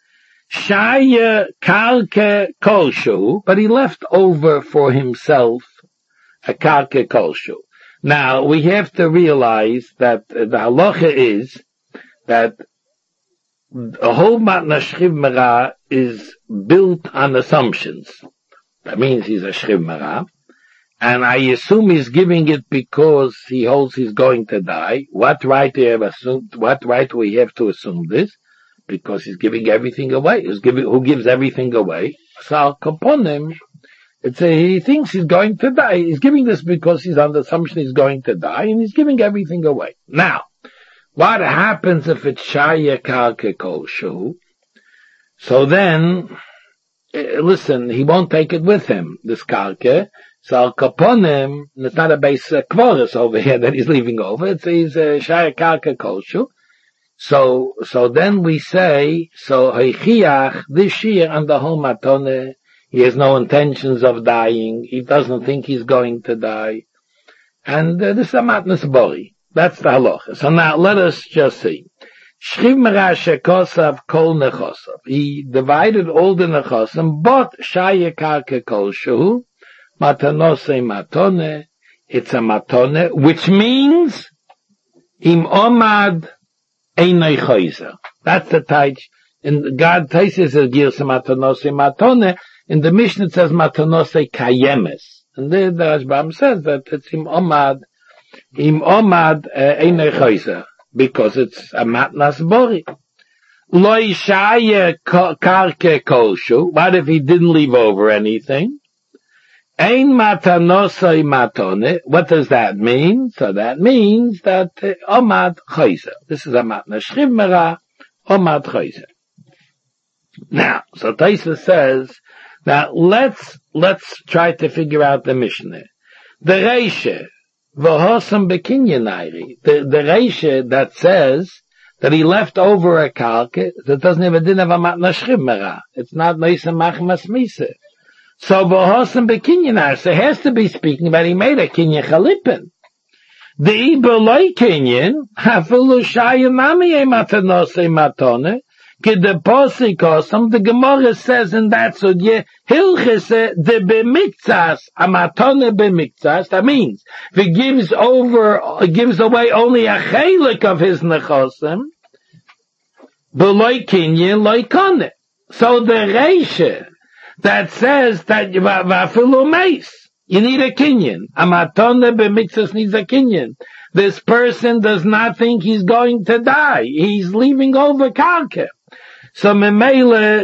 S2: Shaya karke kolshu, but he left over for himself a karke kolshu. Now, we have to realize that the halacha is that a whole matna shchiv mera is built on assumptions. That means he's a shchiv mera, and I assume he's giving it because he holds he's going to die. What right do we have to assume this? Because he's giving everything away. Who gives everything away? So kaponim, he thinks he's going to die. He's giving this because he's on the assumption he's going to die, and he's giving everything away. Now, what happens if it's shaya karke kolshu? So then, listen, he won't take it with him, this karke. So al kaponim, it's not a base kvoris over here that he's leaving over. He's shaya karke kolshu. So then we say, so heichiach, this year on the whole matone, he has no intentions of dying. He doesn't think he's going to die. And this is a matnas bori. That's the halacha. So now let us just see. Shchiv mera shekosav kol nechosav. He divided all the nechosim, but shaya karke kolshu, matanose matone, it's a matone, which means im omad einay choizer. That's the taich. In God Taisis is girsa matanose matone. In the Mishnah it says matanose kayemes. And the Rashbam says that it's im omad einay choizer, because it's a matnas bori. Lo shaya karke kolshu. What if he didn't leave over anything? Ein matanosai matone. What does that mean? So that means that omad choizer. This is a matna shchiv mera, omad choizer. Now, so Taisa says, now let's try to figure out the Mishnah. The Reisha, v'hosam bekinyanayri. The Reisha that says that he left over a karke, that doesn't have a din of a matna shchiv mera. It's not neisa machmas misa. So v'hosam bekinyanayri. So it has to be speaking about he made a kinyan chalipin. The ibeloi kinyan, hafilu shayanami matanose matone. The Gemara says in that sugya, hilchese de b'miktsas, amatone b'miktsas. That means if he gives away only a chelik of his nechosim, b'loi kinyan loi kone. So the reisha that says that vafilu meis, you need a kinyan. Amatone b'miktsas needs a kinyan. This person does not think he's going to die. He's leaving over karke. So memele,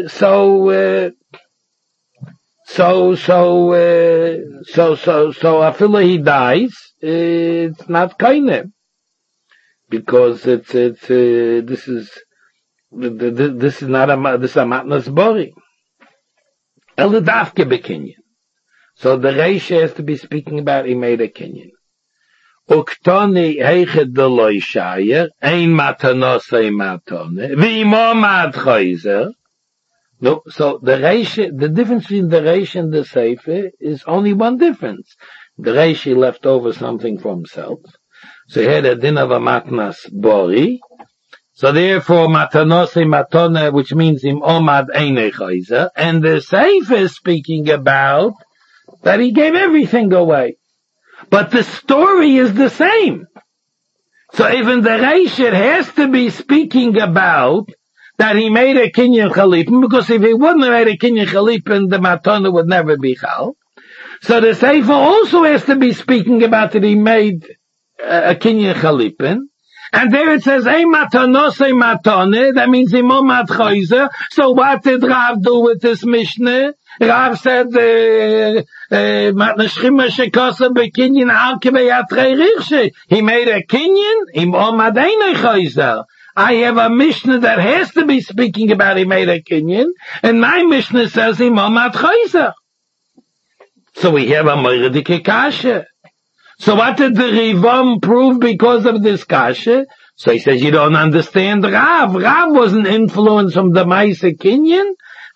S2: afila he dies, it's not kainem, because this is not this is a matnas bori. Eladafke bekinyan. So the reisha has to be speaking about he made a kinyan. Uktoni heichet de loy shayer, ein matanosei matone, v'imomad choizer. No, so the difference between the reisha and the sefer is only one difference. The reisha left over something for himself. So he had a din of a matnas bori. So therefore matanosei matone, which means im omad einay choizer. And the sefer is speaking about that he gave everything away. But the story is the same. So even the Reisha has to be speaking about that he made a kinyan chalipin, because if he wouldn't have made a kinyan chalipin, the matana would never be chal. So the Sefer also has to be speaking about that he made a kinyan chalipin. And there it says, "Ei matanose matane," that means imomad choizer. So what did Rav do with this Mishnah? Rav said, "Matnashchima shekosa bekinyan alkeve yatrei rirshe." He made a kinyan imomad einay choizer. I have a Mishnah that has to be speaking about he made a kinyan, and my Mishnah says imomad choizer. So we have a moiradike kasha. So what did the Rivam prove because of this kasha? So he says, you don't understand Rav. Rav wasn't influenced from the Maisa Kinyan.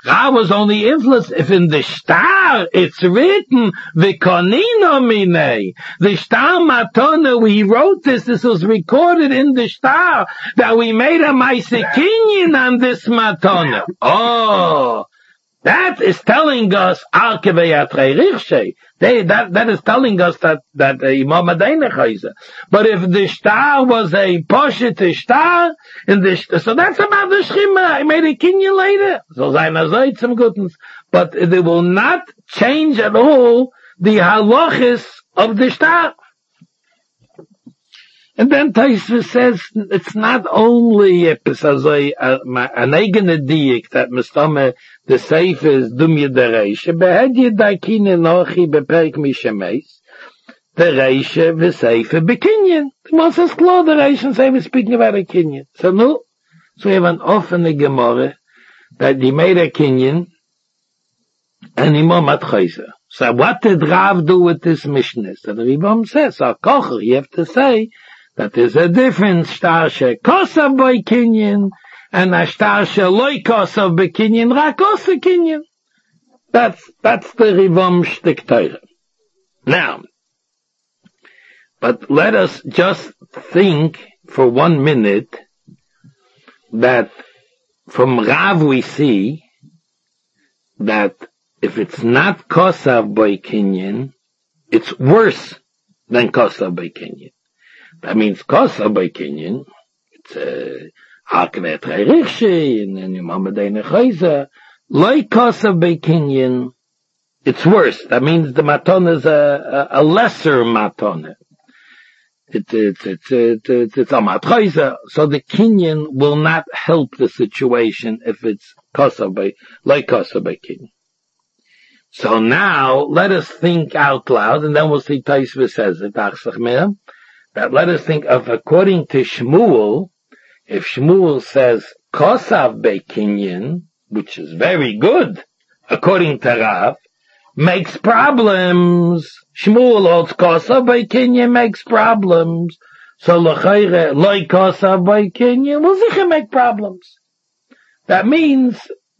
S2: Rav was only influenced if in the star it's written, V'konino minei. The star matona, we wrote this was recorded in the star, that we made a maisekinyan on this matona. Oh, that is telling us, that is telling us that Imam Adayna Chayza. But if the star was a Poshit star, so that's about the Shchima. I made a kinyan later. So Zayin some goodness. But they will not change at all the halachis of the star. And then Taisva says it's not only an eigene diik that mistame the seif is dumya dereisha, behedye daikine nochi beperk mishemeis, the reisha v'seifa bekinyan. The one says klar the reisha and seif is speaking about a kinyan. So no, so we have an offene gemara that he made a kinyan and Imam at chayza. So what did Rav do with this mishnah? So the Ribam says, kocher, you have to say that there's a difference, star she kosav by kinyan, and a star she loy kosav by kinyan, rak kosa kinyan. That's the Rivam shtik Torah. Now, but let us just think for 1 minute that from Rav we see that if it's not kosav by kinyan, it's worse than kosav by kinyan. That means kosav by kinyan, it's hakvet reirichshi, and then Imam Adayna Chayza. Like kosav by kinyan, it's worse. That means the matona is a lesser matona. It's a matchayza. So the kinyan will not help the situation if it's kosav by, like kosav by kinyan. So now, let us think out loud, and then we'll see Taisva says it, that let us think of, according to Shmuel, if Shmuel says kosav by kinyan, which is very good, according to Rav, makes problems. Shmuel holds kosav by kinyan makes problems. So l'chayre, loy kosav by kinyan will sicher make problems. That means,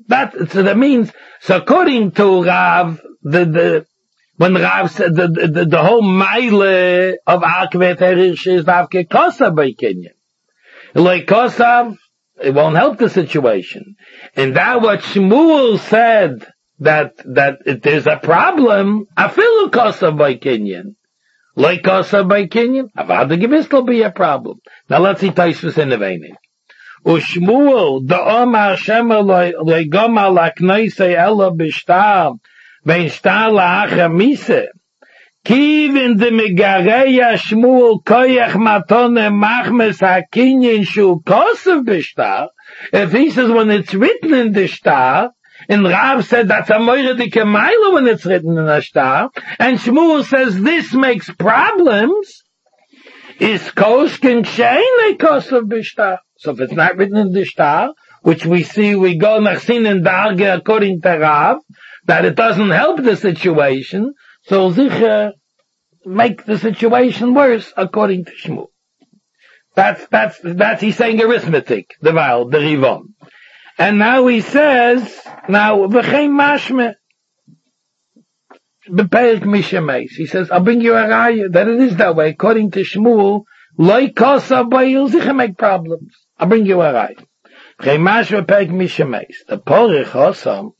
S2: so according to Rav, when Rav said the whole mile of Akvet Herish is Avke kosav by kinyan. Loy kosav, it won't help the situation. And that what Shmuel said, that if there's a problem, afilu kosav by kinyan. Like kosav by kinyan, avada gewiss will be a problem. Now let's see Taisvus in the Veinig. Ushmuel, the Omar Shemer loy goma lakneise ella b'shtar, vein shtar la'acha mise. Kiv in the megareya Shmuel koyach matone machmes ha-kinyan shu kosav b'shtar. If he says when it's written in the shtar, and Rav said that's a moire dike mile when it's written in a shtar, and Shmuel says this makes problems, is koshkin shein kosav b'shtar. So if it's not written in the shtar, which we see, we go nach sin and darge according to Rav, that it doesn't help the situation, so sicher make the situation worse according to Shmuel. That's he's saying arithmetic, the Rivom. And now he says, v'chein mashme, b'perik mishemeis. He says, I'll bring you a raya, that it is that way, according to Shmuel, loy kosav by you'll sicher make problems. I'll bring you a raya. V'chein mashme b'perik mishemeis. The porich osam,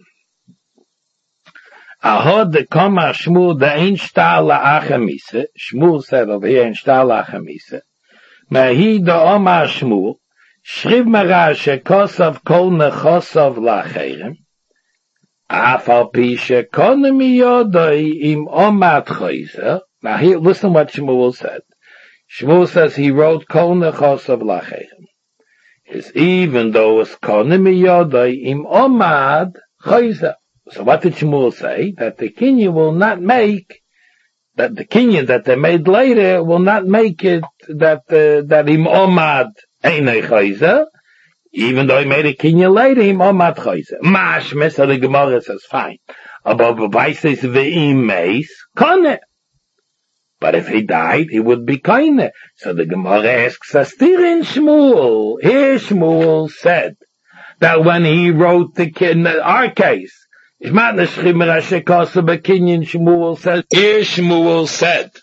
S2: ahod the koma Shmuel, the ein shtar la'acha mise. Shmuel said over here, ein shtar la'acha mise. Mahi the omar Shmuel, Shriv mara shekosav kol nechosav lacherem, afal pi shekonim yodoi im omat choizer. Now here, listen what Shmuel said. Shmuel says he wrote kol nechosav lacherem. Is even though it's konim yodoi im omat choizer. So what did Shmuel say? That the kinyan will not make, that the kinyan that they made later will not make it that im omad einay chayzer, even though he made a kinyan later, im omad chayzer. Mashme, so the Gemara says, fine. Aber beweis is ve'im meis, kone. But if he died, he would be kaine. So the Gemara asks us, in Shmuel, here Shmuel said, that when he wrote in our case, Shmuel said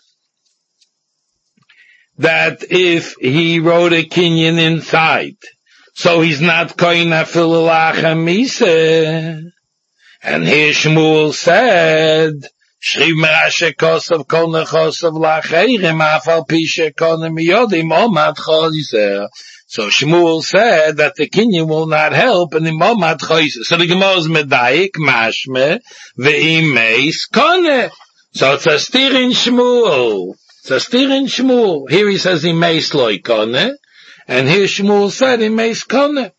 S2: that if he wrote a kinyan inside, so he's not koyin afilu lachamise. And here Shmuel said, Shriv merashe kosav kol nechosav lacherim afal pishe konem yodim omad choizer. So Shmuel said that the kinyan will not help in the omad choizer. So the Gemara is medayik, mashme, ve'imeis kone. So it's a stir in Shmuel. It's a stir in Shmuel. Here he says imeis loy kone, and here Shmuel said imeis kone.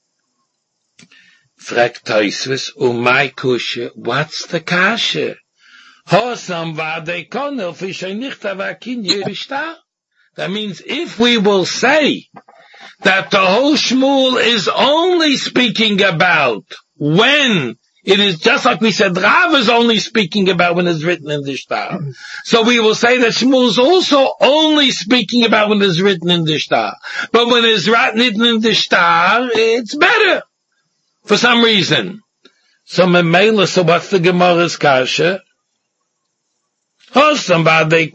S2: Fragt Tosfos, umay kushe, what's the kashe? That means if we will say that the whole Shmuel is only speaking about when it is, just like we said, Rav is only speaking about when it's written in the shtar. So we will say that Shmuel is also only speaking about when it's written in the shtar. But when it's written in the shtar, it's better. For some reason. So what's the Gemara's kasha? According to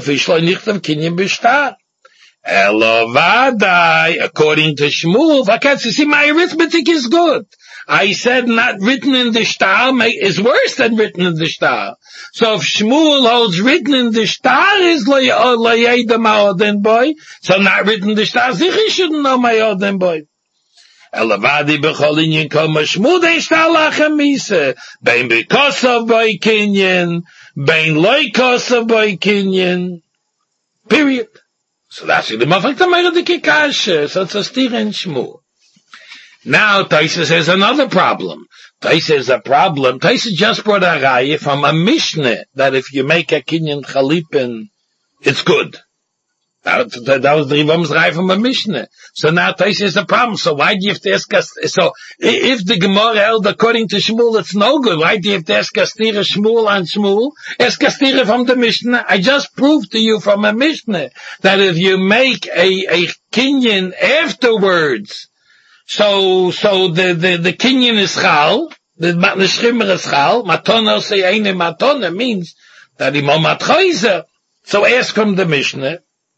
S2: Shmuel, see, my arithmetic is good. I said not written in the shtar is worse than written in the shtar. So if Shmuel holds written in the shtar is ma'oden boy, so not written in the shtar, he shouldn't know ma'oden boy. Elavadi b'chol inyan kol mashmud eishtar lachamise, bein b'kosav boy kinyan, bein loy kosav boy kinyan. Period. So that's it. The mafak tamayra de kikashe. So it's a stir in Shmuel. Now Tosfos has another problem. Tosfos has a problem. Tosfos just brought a raya from a Mishnah that if you make a kinyan chalipin, it's good. That was the Rivam's raya from a Mishnah. So now Tosfos has a problem. So why do you have to ask us? So if the Gemara held according to Shmuel, it's no good. Why do you have to ask Kastira Shmuel on Shmuel? Ask Kastira from the Mishnah. I just proved to you from a Mishnah that if you make a kinyan afterwards, so the kinyan is chal, the shchimer is chal, matona say eine matona means that imam matchayzer. So ask from the Mishnah.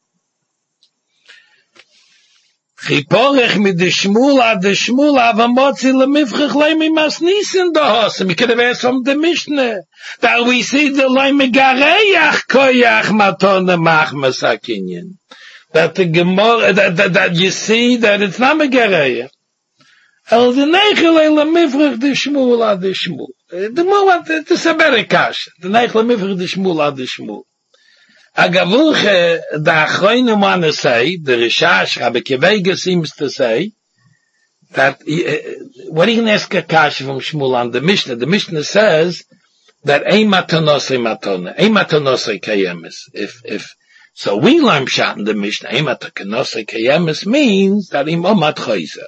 S2: Chiporech mit de Shmuel avamotzi lemifchich leimi masnisen dahosem. You could have asked from the Mishnah that we see the leimi gareach koyach matona machmas hakinyan. That the Gemara, that you see that it's not megareach. El de nechel lemifchich de Shmuel ad de Shmuel. The more it's a better kash. The nechel lemifchich de Shmuel ad de Shmuel. Agavulche, the Achronim want to say, the Rishash, Rabbi Kevega seems to say, that, what are you going to ask a kasha from Shmuel on the Mishnah? The Mishnah says, that ein matanosei matona, ein matanosei kayemis. So we learn pshat in the Mishnah, ein matanosei kayemis means that imam matchoizer.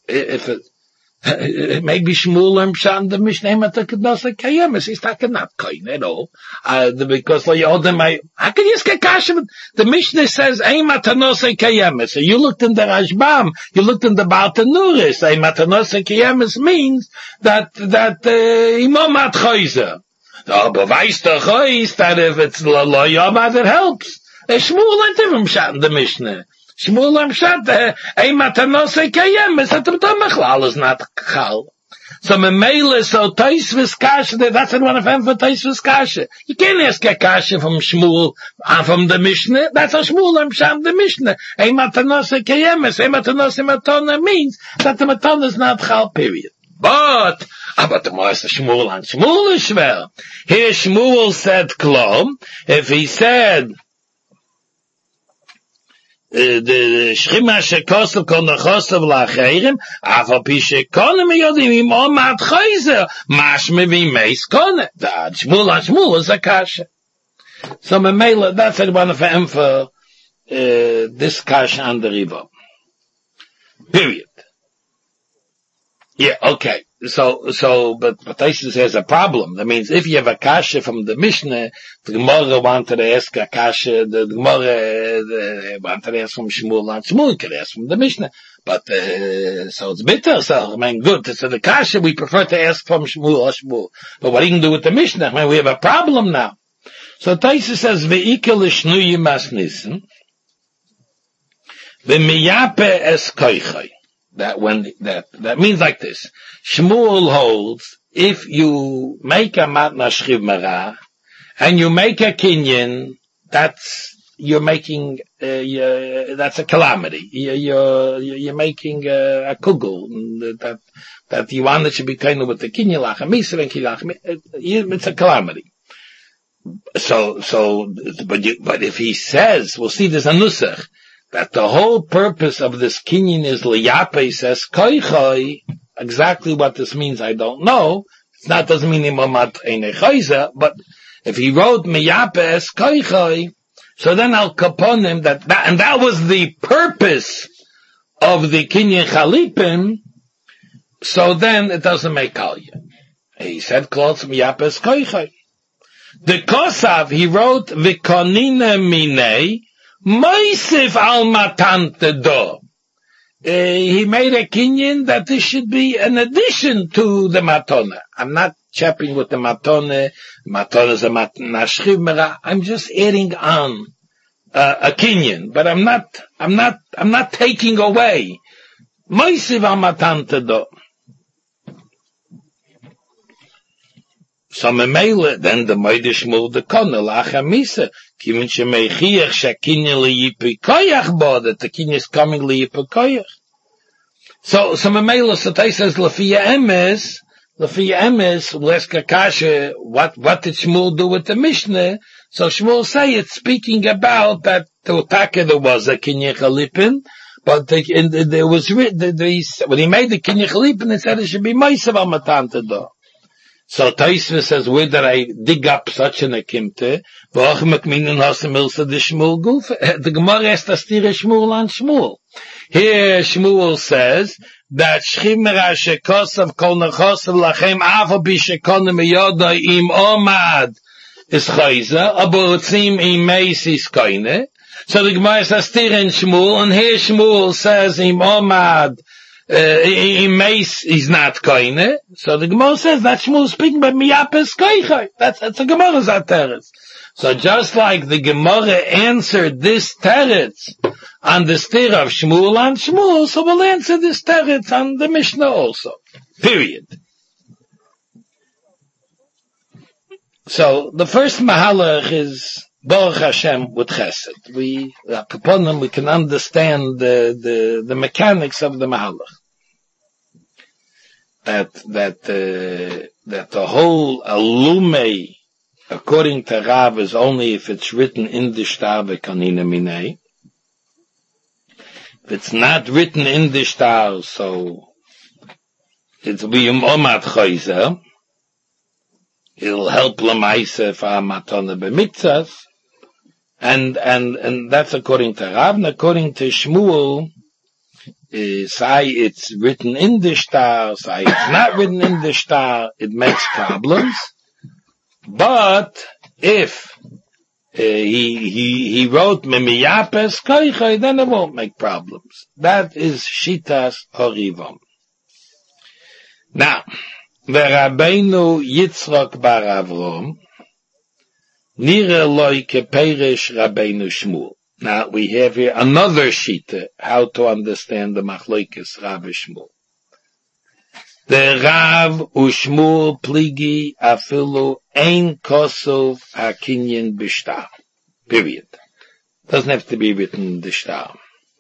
S2: Maybe Shmuel learned pshat in the Mishnah, ein matanosei kayemis. He's not koyin at all. Because how can you ask a kasha? The Mishnah says, ein matanosei kayemis. So you looked in the Rashbam, you looked in the Baal Tanuris, ein matanosei kayemis means that imam matchoizer. Oh, but weißt du, that if it's lo yomad, it helps. Shmuel learned him pshat in the Mishnah. Shmuel learned pshat, ein matanosei kayemis, that the Machlal is not chal. So Memele, so Tosfos kasha, that's one of them for Tosfos kasha. You can't ask a kasha from Shmuel, from the Mishnah. That's how Shmuel learned pshat in the Mishnah. Ein matanosei kayemis, ein matanosei matona means that the matona is not chal, period. But the Moshe Shmuel and Shmuel is shver. Here Shmuel said klom. If he said the shchima shekosav kol nechosav lacherim, afal pi shekonem yodim im omad chayzer, mashme v'imeis konem. That Shmuel and Shmuel is a kasha. So Memela, that's what I want to emphasize for this kasha on the Riva. Period. Yeah, okay. So, but Tosfos has a problem. That means if you have a kasha from the Mishnah, the Gemara wanted to ask a kasha, the Gemara wanted to ask from Shmuel, and Shmuel could ask from the Mishnah. But, so it's bitter, so, I mean, good. So the kasha, we prefer to ask from Shmuel or Shmuel. But what are you going to do with the Mishnah? I mean, we have a problem now. So Taisa says, Ve'ike l'shnuyim masnissen, ve'miyape es koichai. That means like this. Shmuel holds, if you make a matna shchiv mara, and you make a kinyan, you're making, that's a calamity. You're making a kugel, that you want it to be kind of with the kinyan lachamisa and kilachamisa. It's a calamity. But if he says, we'll see there's a nusach, that the whole purpose of this kinyan is liyape says koichoi, exactly what this means I don't know. It doesn't mean imamat eine chayza, but if he wrote miyape es koichoi, so then I'll kapon him and that was the purpose of the kinyan chalipim, so then it doesn't make kalya. He said clothes miyape es koichoi. The Kosav, he wrote v'konina minei Moisif al matante do. He made a kinyan that this should be an addition to the matona. I'm not chapping with the matone. Matona is a matnashchiv mera. I'm just adding on a kinyan, but I'm not taking away. Moisif al matante do. So memele, then the Moide Shmuel the Konel Achamisa, Kimin Shemeichiach Shakinyan Liyipi Koyach Bo, that the kinyan is coming Liyipi Koyach. So memele, so they says Lafia Emes, Leska Kasha, what did Shmuel do with the Mishnah? So Shmuel say it's speaking about that the Utaka there was a kinyan Chalipin, but there was written, when he made the kinyan Chalipin, it said it should be Meisav al Matante Do. So Taisva says, where did I dig up such an akimte? The Gemara has to steer Shmuel on Shmuel. Here Shmuel says that Shchimera shekosav kol nechosav lachem afa bishekonim yoda im omad is chayza, abutzim im meis is koine. So the Gemara has to steer in Shmuel, and here Shmuel says im omad in Meis is not koine. So the Gemara says that Shmuel is speaking about miyapes koichai. That's a Gemara's teretz. So just like the Gemara answered this teretz on the stir of Shmuel on Shmuel, so we'll answer this teretz on the Mishnah also. Period. So the first mahalach is Baruch Hashem with Chesed. Upon them we can understand the mechanics of the mahalach. That the whole alume, according to Rav, is only if it's written in the shtar v'kanina minei. If it's not written in the shtar, so it's b'yum omad chayzer. It'll help l'maisa for matana b'mitzas. And that's according to Rav. And according to Shmuel, say it's written in the shtar, say it's not written in the shtar, it makes problems. But if he wrote memiyapes koichai, then it won't make problems. That is Shitas Horivom. Now, Rabbeinu Yitzchak bar Avrom, Nire loy keperesh Rabbeinu Shmuel. Now we have here another shita, how to understand the machlokes Rav Shmuel. The Rav u'Shmuel pligi afilu ein kosov hakinyan b'shtar. Period. Doesn't have to be written in the shtar.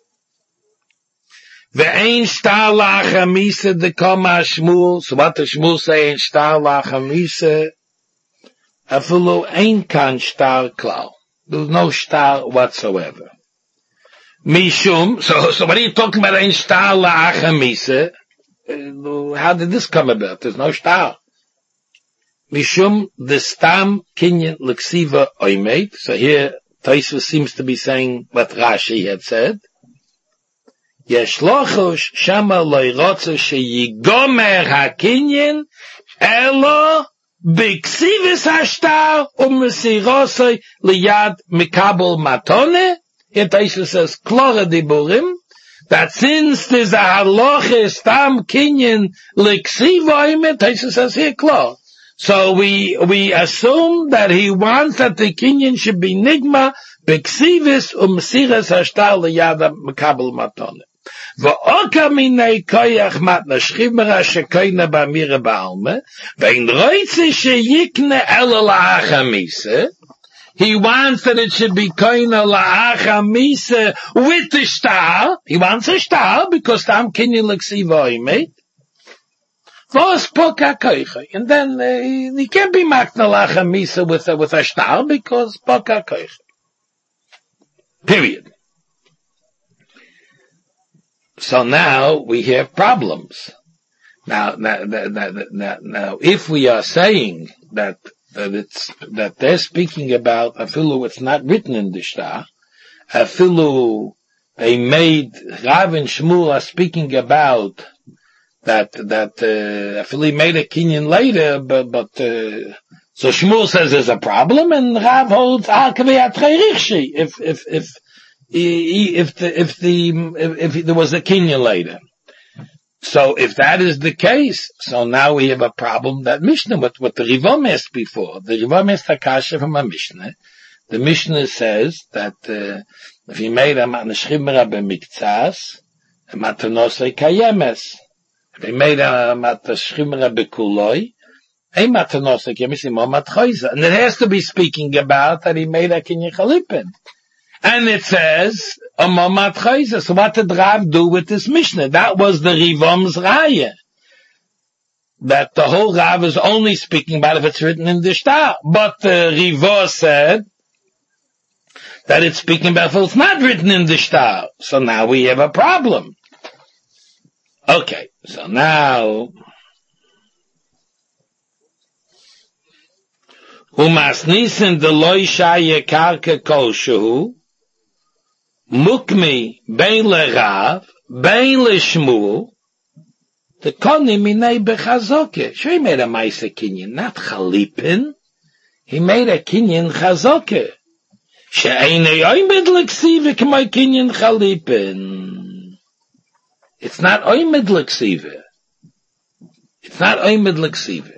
S2: Ve'ein shtar la'achamisa dekoma Shmuel. So what does Shmuel say in shtar la'achamisa? Afilu ein kan shtar klal. There's no shtar whatsoever. Mishum, so what are you talking about in shtar la'achamisa? How did this come about? There's no shtar. Mishum, the stam kinyan l'ksiva oimet. So here, Taisva seems to be saying what Rashi had said. Yesh lochosh shama loirotza sheyigomer hakinyan elo b'ksivis hashtar u'mesirosoi liyad mikabel matone. Here Taisva says, klora diburim, that since there's a halacha stam kinyan liksiva imet, Taisa says here klar. So we assume that he wants that the kinyan should be nigma beksivis umsiras hashtar liyada makabel matone. V'oka minei koyach matna shchimera shekoyna b'amira ba'alme v'in roitze sheyikne ela la'achamise. He wants that it should be koyna la'achamise with the shtar. He wants a shtar because tam kinyan liksiva imet. And then he can't be makna la'achamise with a shtar because poka koicha. Period. So now we have problems. Now, if we are saying that they're speaking about afilu, it's not written in the shtar. Afilu, they made Rav and Shmuel are speaking about that afilu made a kinyan later, but so Shmuel says there's a problem, and Rav holds if there was a kinyan later. So if that is the case, so now we have a problem that Mishnah, what the Rivom asked before. The Rivom asked Akasha from a Mishnah. The Mishnah says that if he made a matnashchimra b'miktsas, a matanosei kayemes. If he made a matnashchimra b'kuloi, a matanosei kayemes imo matchoiza. And it has to be speaking about that he made a kinyan chalipin. And it says, so what did Rav do with this Mishnah? That was the Rivom's Raya. That the whole Rav is only speaking about if it's written in the shtar. But the Rivo said that it's speaking about if it's not written in the shtar. So now we have a problem. Okay, so now Umasnisin de loy shaye karka kolshu Mukmi bein leRav, bein leShmuel, the koni minei bechazoke. So he made a ma'aser kinyan, not chalipin. He made a kinyan chazoke. She'einei oimed leksive k'may kinyan chalipin. It's not oimed leksive. It's not oimed leksive.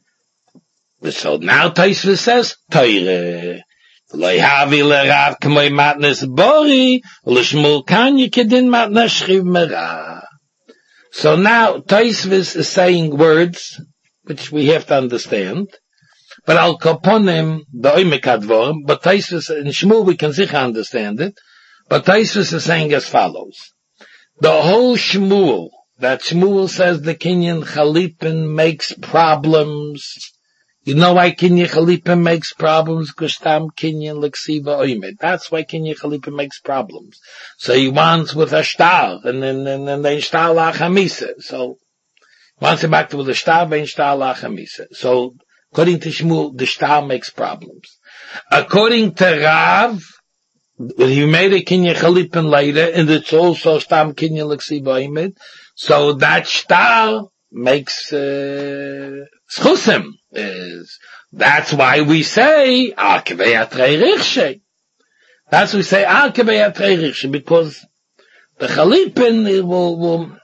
S2: So now Tosfos says, Teire. Lo havi leRav k'may matnas bori, l'shmuel kanya kedin matnas shchiv mera. So now Tosfos is saying words which we have to understand, but al kaponim the oimek advorim. But Tosfos in Shmuel we can sicher understand it. But Tosfos is saying as follows: the whole Shmuel that Shmuel says the kinyan chalipin makes problems. You know why kinyan chalipin makes problems? Because tam kinyan leksiva oimed. That's why kinyan chalipin makes problems. So he wants with a shtar, and then the shtar la'achamisa. So wants it back to with a shtar, ben shtar la'achamisa. So according to Shmuel, the shtar makes problems. According to Rav, when he made a kinyan chalipin later, and it's also tam kinyan leksiva oimed. So that shtar makes schusim. That's why we say Arkevei Atrei Richshe. That's why we say Arkevei Atrei Richshe, because the Chalipin will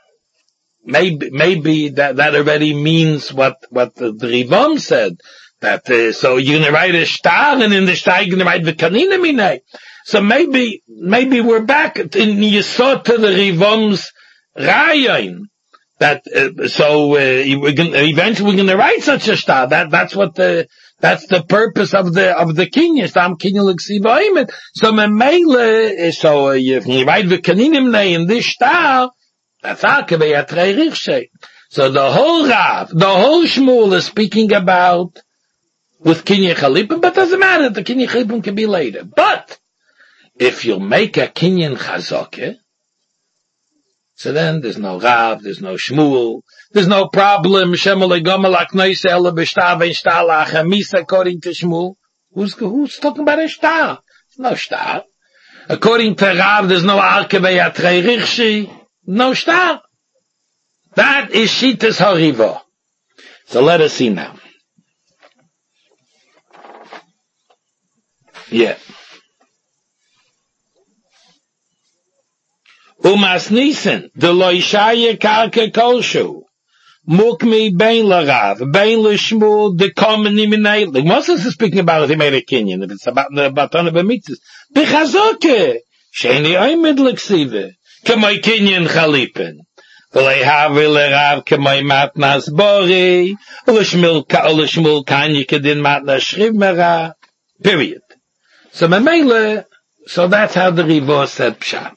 S2: maybe that already means what the Rivom said, that so you're gonna write a shtar, and in the shtar you're gonna write the Kanina Minei. So maybe we're back in Yesod to the Rivom's Rayon. That eventually we're going to write such a shtar. That's the purpose of the kinyan. Stam kinyan leksiva oimed. So memele, so if you write the kaninim in this shtar, that's Arkevei Atrei Richshe. So the whole Rav, the whole Shmuel is speaking about with kinyan chalipin, but doesn't matter. The kinyan chalipin can be later. But if you make a kinyan chazoke, so then there's no Rav, there's no Shmuel, there's no problem. According to Shmuel, who's talking about a shtar? No shtar. According to Rav, there's no Arkevei Atrei Richshe, no shtar. That is Shitas Harivo. So let us see now. Yeah. Umas Nissen, the Loishaye Karke Kolshu. Mukmi Bein Larav, Bein Lishmul, the common Niminay. Like Moses is speaking about if he made a Kenyan, if it's about the Batana Bemitzis. Bechazoke, Sheni Oimid Leksive, Kamai Kenyan Chalipin. V'leihavi lerav Kamai Matnas Bori, Ulishmul Kanye Kedin Matnas Shriv Mera. Period. So Mamele, so that's how the Rivos said Pshat.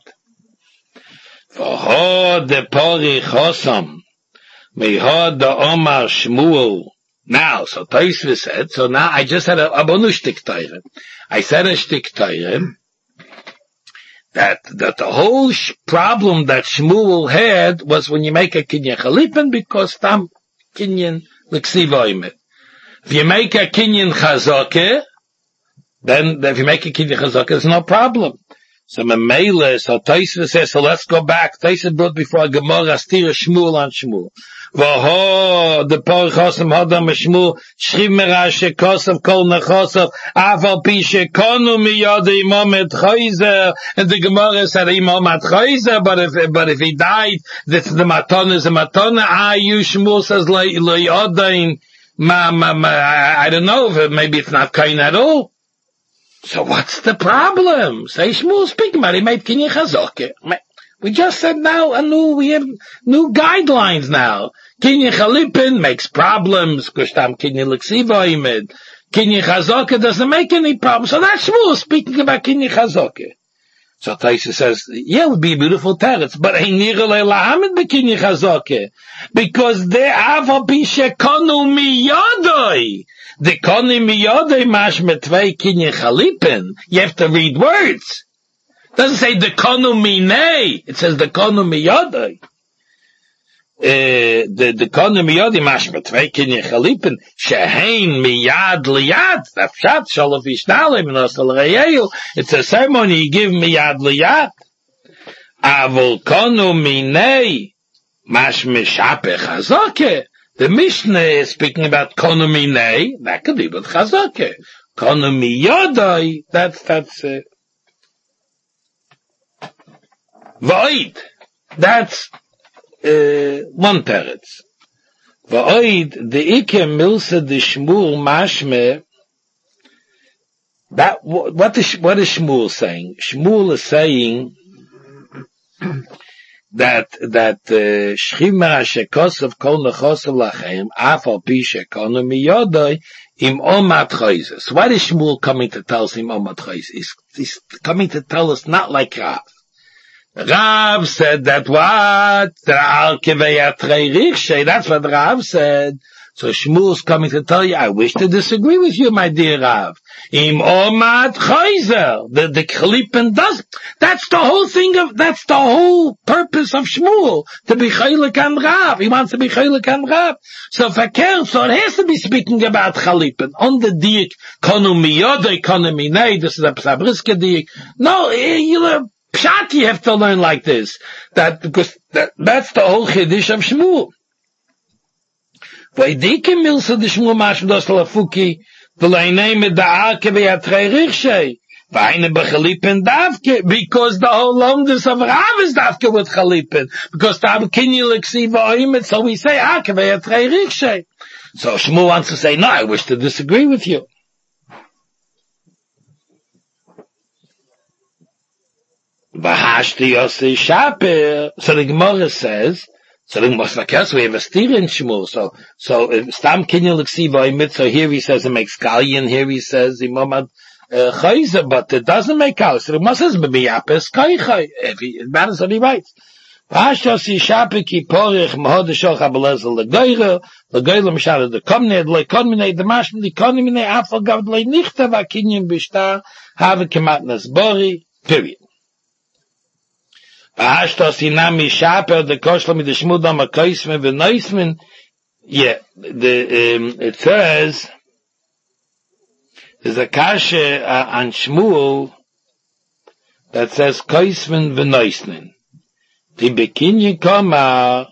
S2: V'ho de Pori Chosam, Mehod the Omar Shmuel. Now, so Tosfos said, so now I just had a bonus shtik Torah. I said a shtik Torah that the whole problem that Shmuel had was when you make a Kinyan Chalipin because tam Kinyan L'ksiva Oimet. If you make a Kinyan Chazakeh, then if you make a Kinyan Chazakeh, there's no problem. So Mamele, so Tosfos says, so let's go back. Tosfos brought before Gemara Stira Shmuel on Shmuel. Vaho, the Por Chosam Hodam Shmuel, Shriv Mera Shekosav Kol Nechosav, Afal Pi Shekonu Miyod Imam Et Chayzer, and the Gemara said Imam Et Chayzer, but if he died, that's the Matana is a Matana. You Shmuel says Lo Yodain, I don't know, maybe it's not kind at all. So what's the problem? Say Shmuel speaking about he made Kinyan Chazakeh. We just said now we have new guidelines now. Kinyan Chalipin makes problems, Kushtam Kinyan L'ksiva Oimed. Kinyan Chazakeh doesn't make any problems. So that's Shmuel speaking about Kinyan Chazakeh. So Tosfos says, yeah, it would be a beautiful teretz, but ein nira le'lahamid b'kinyan Chazakeh. Because they have a bishekonu miyadoi. The koni miyadoi mashmet tvei Kinyan Chalipin. You have to read words. It doesn't say the konu minei. It says the konu miyadoi. The konu miyadoi mashmet tvei Kinyan Chalipin. Shehein miyad liyad. Afshat shalof ishnalim nosal reyeyu. It's a ceremony you give miyad liyad. Avol konu minei mashmet shapeh Chazakeh. The Mishnah is speaking about konu minei. That could be with Chazakeh. Konu miyadoi. That's Va'id. That's one teretz. Va'id, the Ike Milsa de Shmuel Mashme, that, what is Shmuel saying? Shmuel is saying that Shriv Mera Shekosav Kol Nechosav Lachem, Afal Pi Shekonu Miyodoi, Im Omat Chayzer. So what is Shmuel coming to tell us Im Omat Chayzer? He's coming to tell us not like Rav. Rav said that what? That's what Rav said. So Shmuel's coming to tell you, I wish to disagree with you, my dear Rav. Im Omad Chayzer. The Chalipin does. That's the whole that's the whole purpose of Shmuel. To be Chaylik and Rav. He wants to be Chaylik and Rav. So Fakir, so it has to be speaking about Chalipin. On the Diik, Konu Miyodei, Konu Minei, this is a Psabriska Diik. No, Pshat you have to learn like this. Because that's the whole Chiddush of Shmuel. V'idike milsa de Shmuel mashim dos lafuki, v'leinei med da'arke v'yatrei richshei, v'ayne b'chalipin davke, because the whole lomdus of Rav is davke with chalipin, because the Kinyan L'ksiva Oimet, so we say arke v'yatrei richshei. So Shmuel wants to say, no, I wish to disagree with you. V'hashti Yossi Shaper, so the Gemara says, so the Gemara we have a steer in Shmuel, so if Stam Kinyan L'ksiva Oimet, so here he says it makes Kalyan, here he says Imamad Chayzer, but it doesn't make out. So the Gemara says, B'miyapes Kaychay, if it matters what he writes. V'hashti Yossi Shaper ki porich mahod shol chabalezel l'goyre, l'goyre m'shad the komnei, l'ekonminei, the mashmi l'ekonminei, afal gavd le'nichta v'akinyan b'shtar, have kematnas bori, period. Ashtos inami shaper the koshlam the shmudam a kaismen the noismen. Yeah, it says there's a kasha on Shmuel that says kaismen the noismen. The bekinyan kama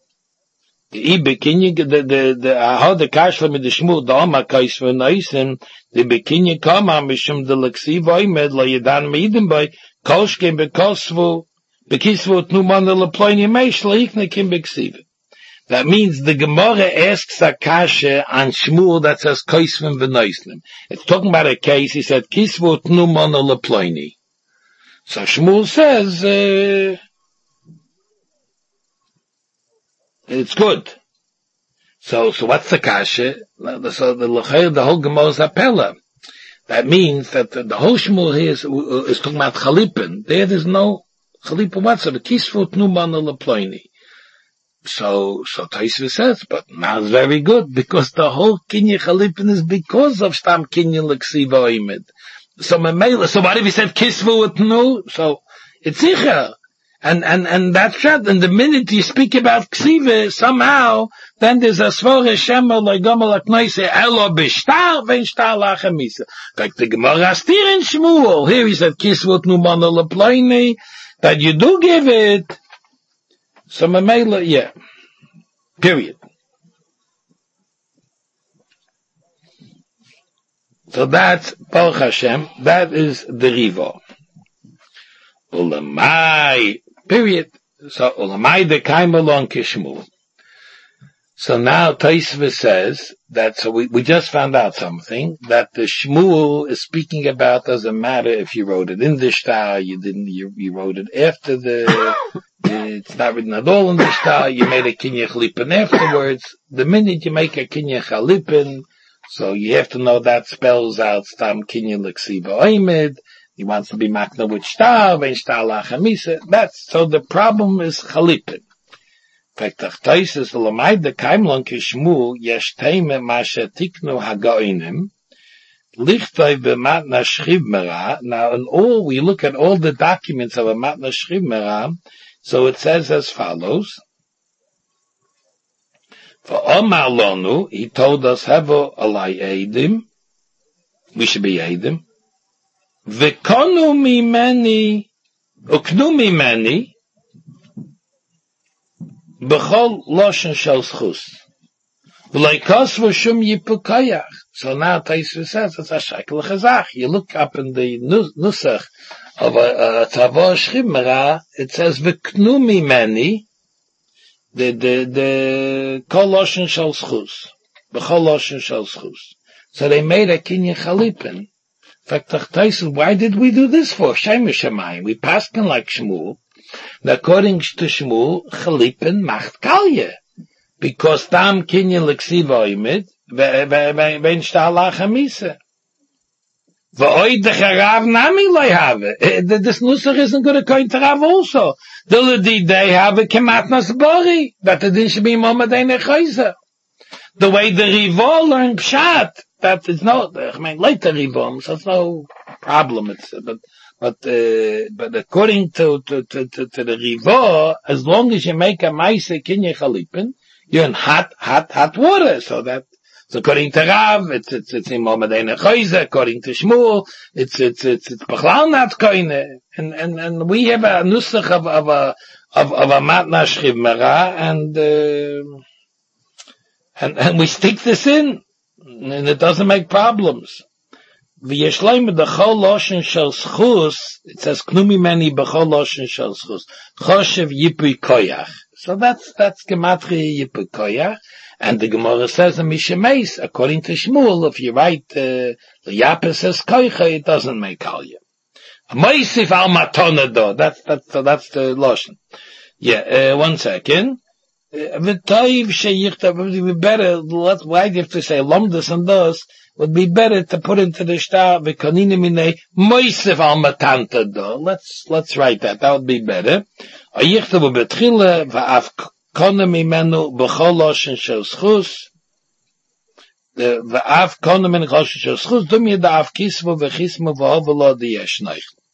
S2: the how the kasha with the Shmuel the oma kaismen noismen the bekinyan kama mishum the L'ksiva Oimed la yedan meidem by koshkem bekosvu. Bekisvot numana leploini meish leikne kim beksiva. That means the Gemara asks a kasha on Shmuel that says koisvim v'noislim. It's talking about a case, he said, kisvot numana leploini. So Shmuel says, it's good. So what's the kasha? So the whole Gemara is appella. That means that the whole Shmuel here is talking about chalipin. There's no chalipin whatsoever. Kisvot numana leploini. So Taisva says, but now it's very good, because the whole Kinyan Chalipin is because of Stam Kinyan L'Ksiva Oimid. So what if he said Kisvu Utnu? So it's sicher. And that's right. And the minute you speak about Ksiva, somehow, then there's a Svore Shema Loigomel Aknoise Elo Bishtar Vein Shtar Lachamisa. Like the Gemara Astir in Shmuel. Here he said Kisvu Utnu Mana Leploini, that you do give it. So Mamela, yeah. Period. So that's Baruch Hashem. That is the Rivo. Ulamai. Period. So Ulamai de Kaimalon Kishmul. So now Taisva says that, so we just found out something, that the Shmuel is speaking about doesn't matter if you wrote it in the Shtar, you wrote it after it's not written at all in the Shtar, you made a Kinyah Chalipin afterwards. The minute you make a Kinyah Chalipin, so you have to know that spells out Stam Kinyah L'Ksiva Oimid, he wants to be Makna with Shtar, Vein Shtar Lachamisa, so the problem is Chalipin. In fact, Tachtais is L'may de Kaimlon Kishmul, Yesh Teime Masha Tiknu Hagoinim, Lichtoi B'matna Shchiv Mera. Now, we look at all the documents of a Matna Shchiv Mera, so it says as follows. For Omar Lonu, he told us, Hevo Alai Eidim, we should be Eidim, V'konu Mimeni, Uknu Mimeni, B'chol Loshen Shel Schus. V'leikos v'shum Yipukayach. So now Taisva says, it's a Shekel Chazach. You look up in the Nusach of a Tzavor Shchiv Mera, it says, V'knu Mimeni, the Kol Loshen Shel Schus. B'chol Loshen Shel Schus. So they made a Kinyah Chalipin. In fact, Taisva, why did we do this for? Shem Yishamayim. We passed in like Shmuel. According to Shmuel, Chalipin macht kalye. Because tam kinyan l'ksiva oimid, vein shtar lachamisa. V'oid the charav nami loy have. This nusach isn't going to coin to Rav also. They have a kematnas bori, that it should be momadei nechayza. The way the Rivo learned Pshat, that is later Rivo, so it's no problem. But according to the Rivo, as long as you make a Maise Kinyah Chalipin, you're in hot water. So according to Rav, it's in Momadei Nechoize. According to Shmuel, it's Bechlal not Koine. And we have a nusach of a Matna Shchiv Mera, and we stick this in, and it doesn't make problems. V'yeshleim b'chol loshen shel schus, it says knumi meni b'chol loshen shel schus. Choshev yipui koyach. So that's gematria yipui koyach. And the Gemara says in Mishemeis, according to Shmuel, if you write the Yapeh says koycha, it doesn't make aliyah. Moisif al matona do. That's the loshen. Yeah, 1 second. V'toiv sheyichta, would be better, why do you have to say lomdus and those? Would be better to put into the shtar v'konina minei moisef al matanta do. Let's write that. That would be better. Ayichta v'betchila v'af kona mimenu b'chol loshen shel schus. V'af kona mimenu b'chol loshen shel schus. Dum yeda'af kisvu v'chismu v'hovelo d'yesh noichel.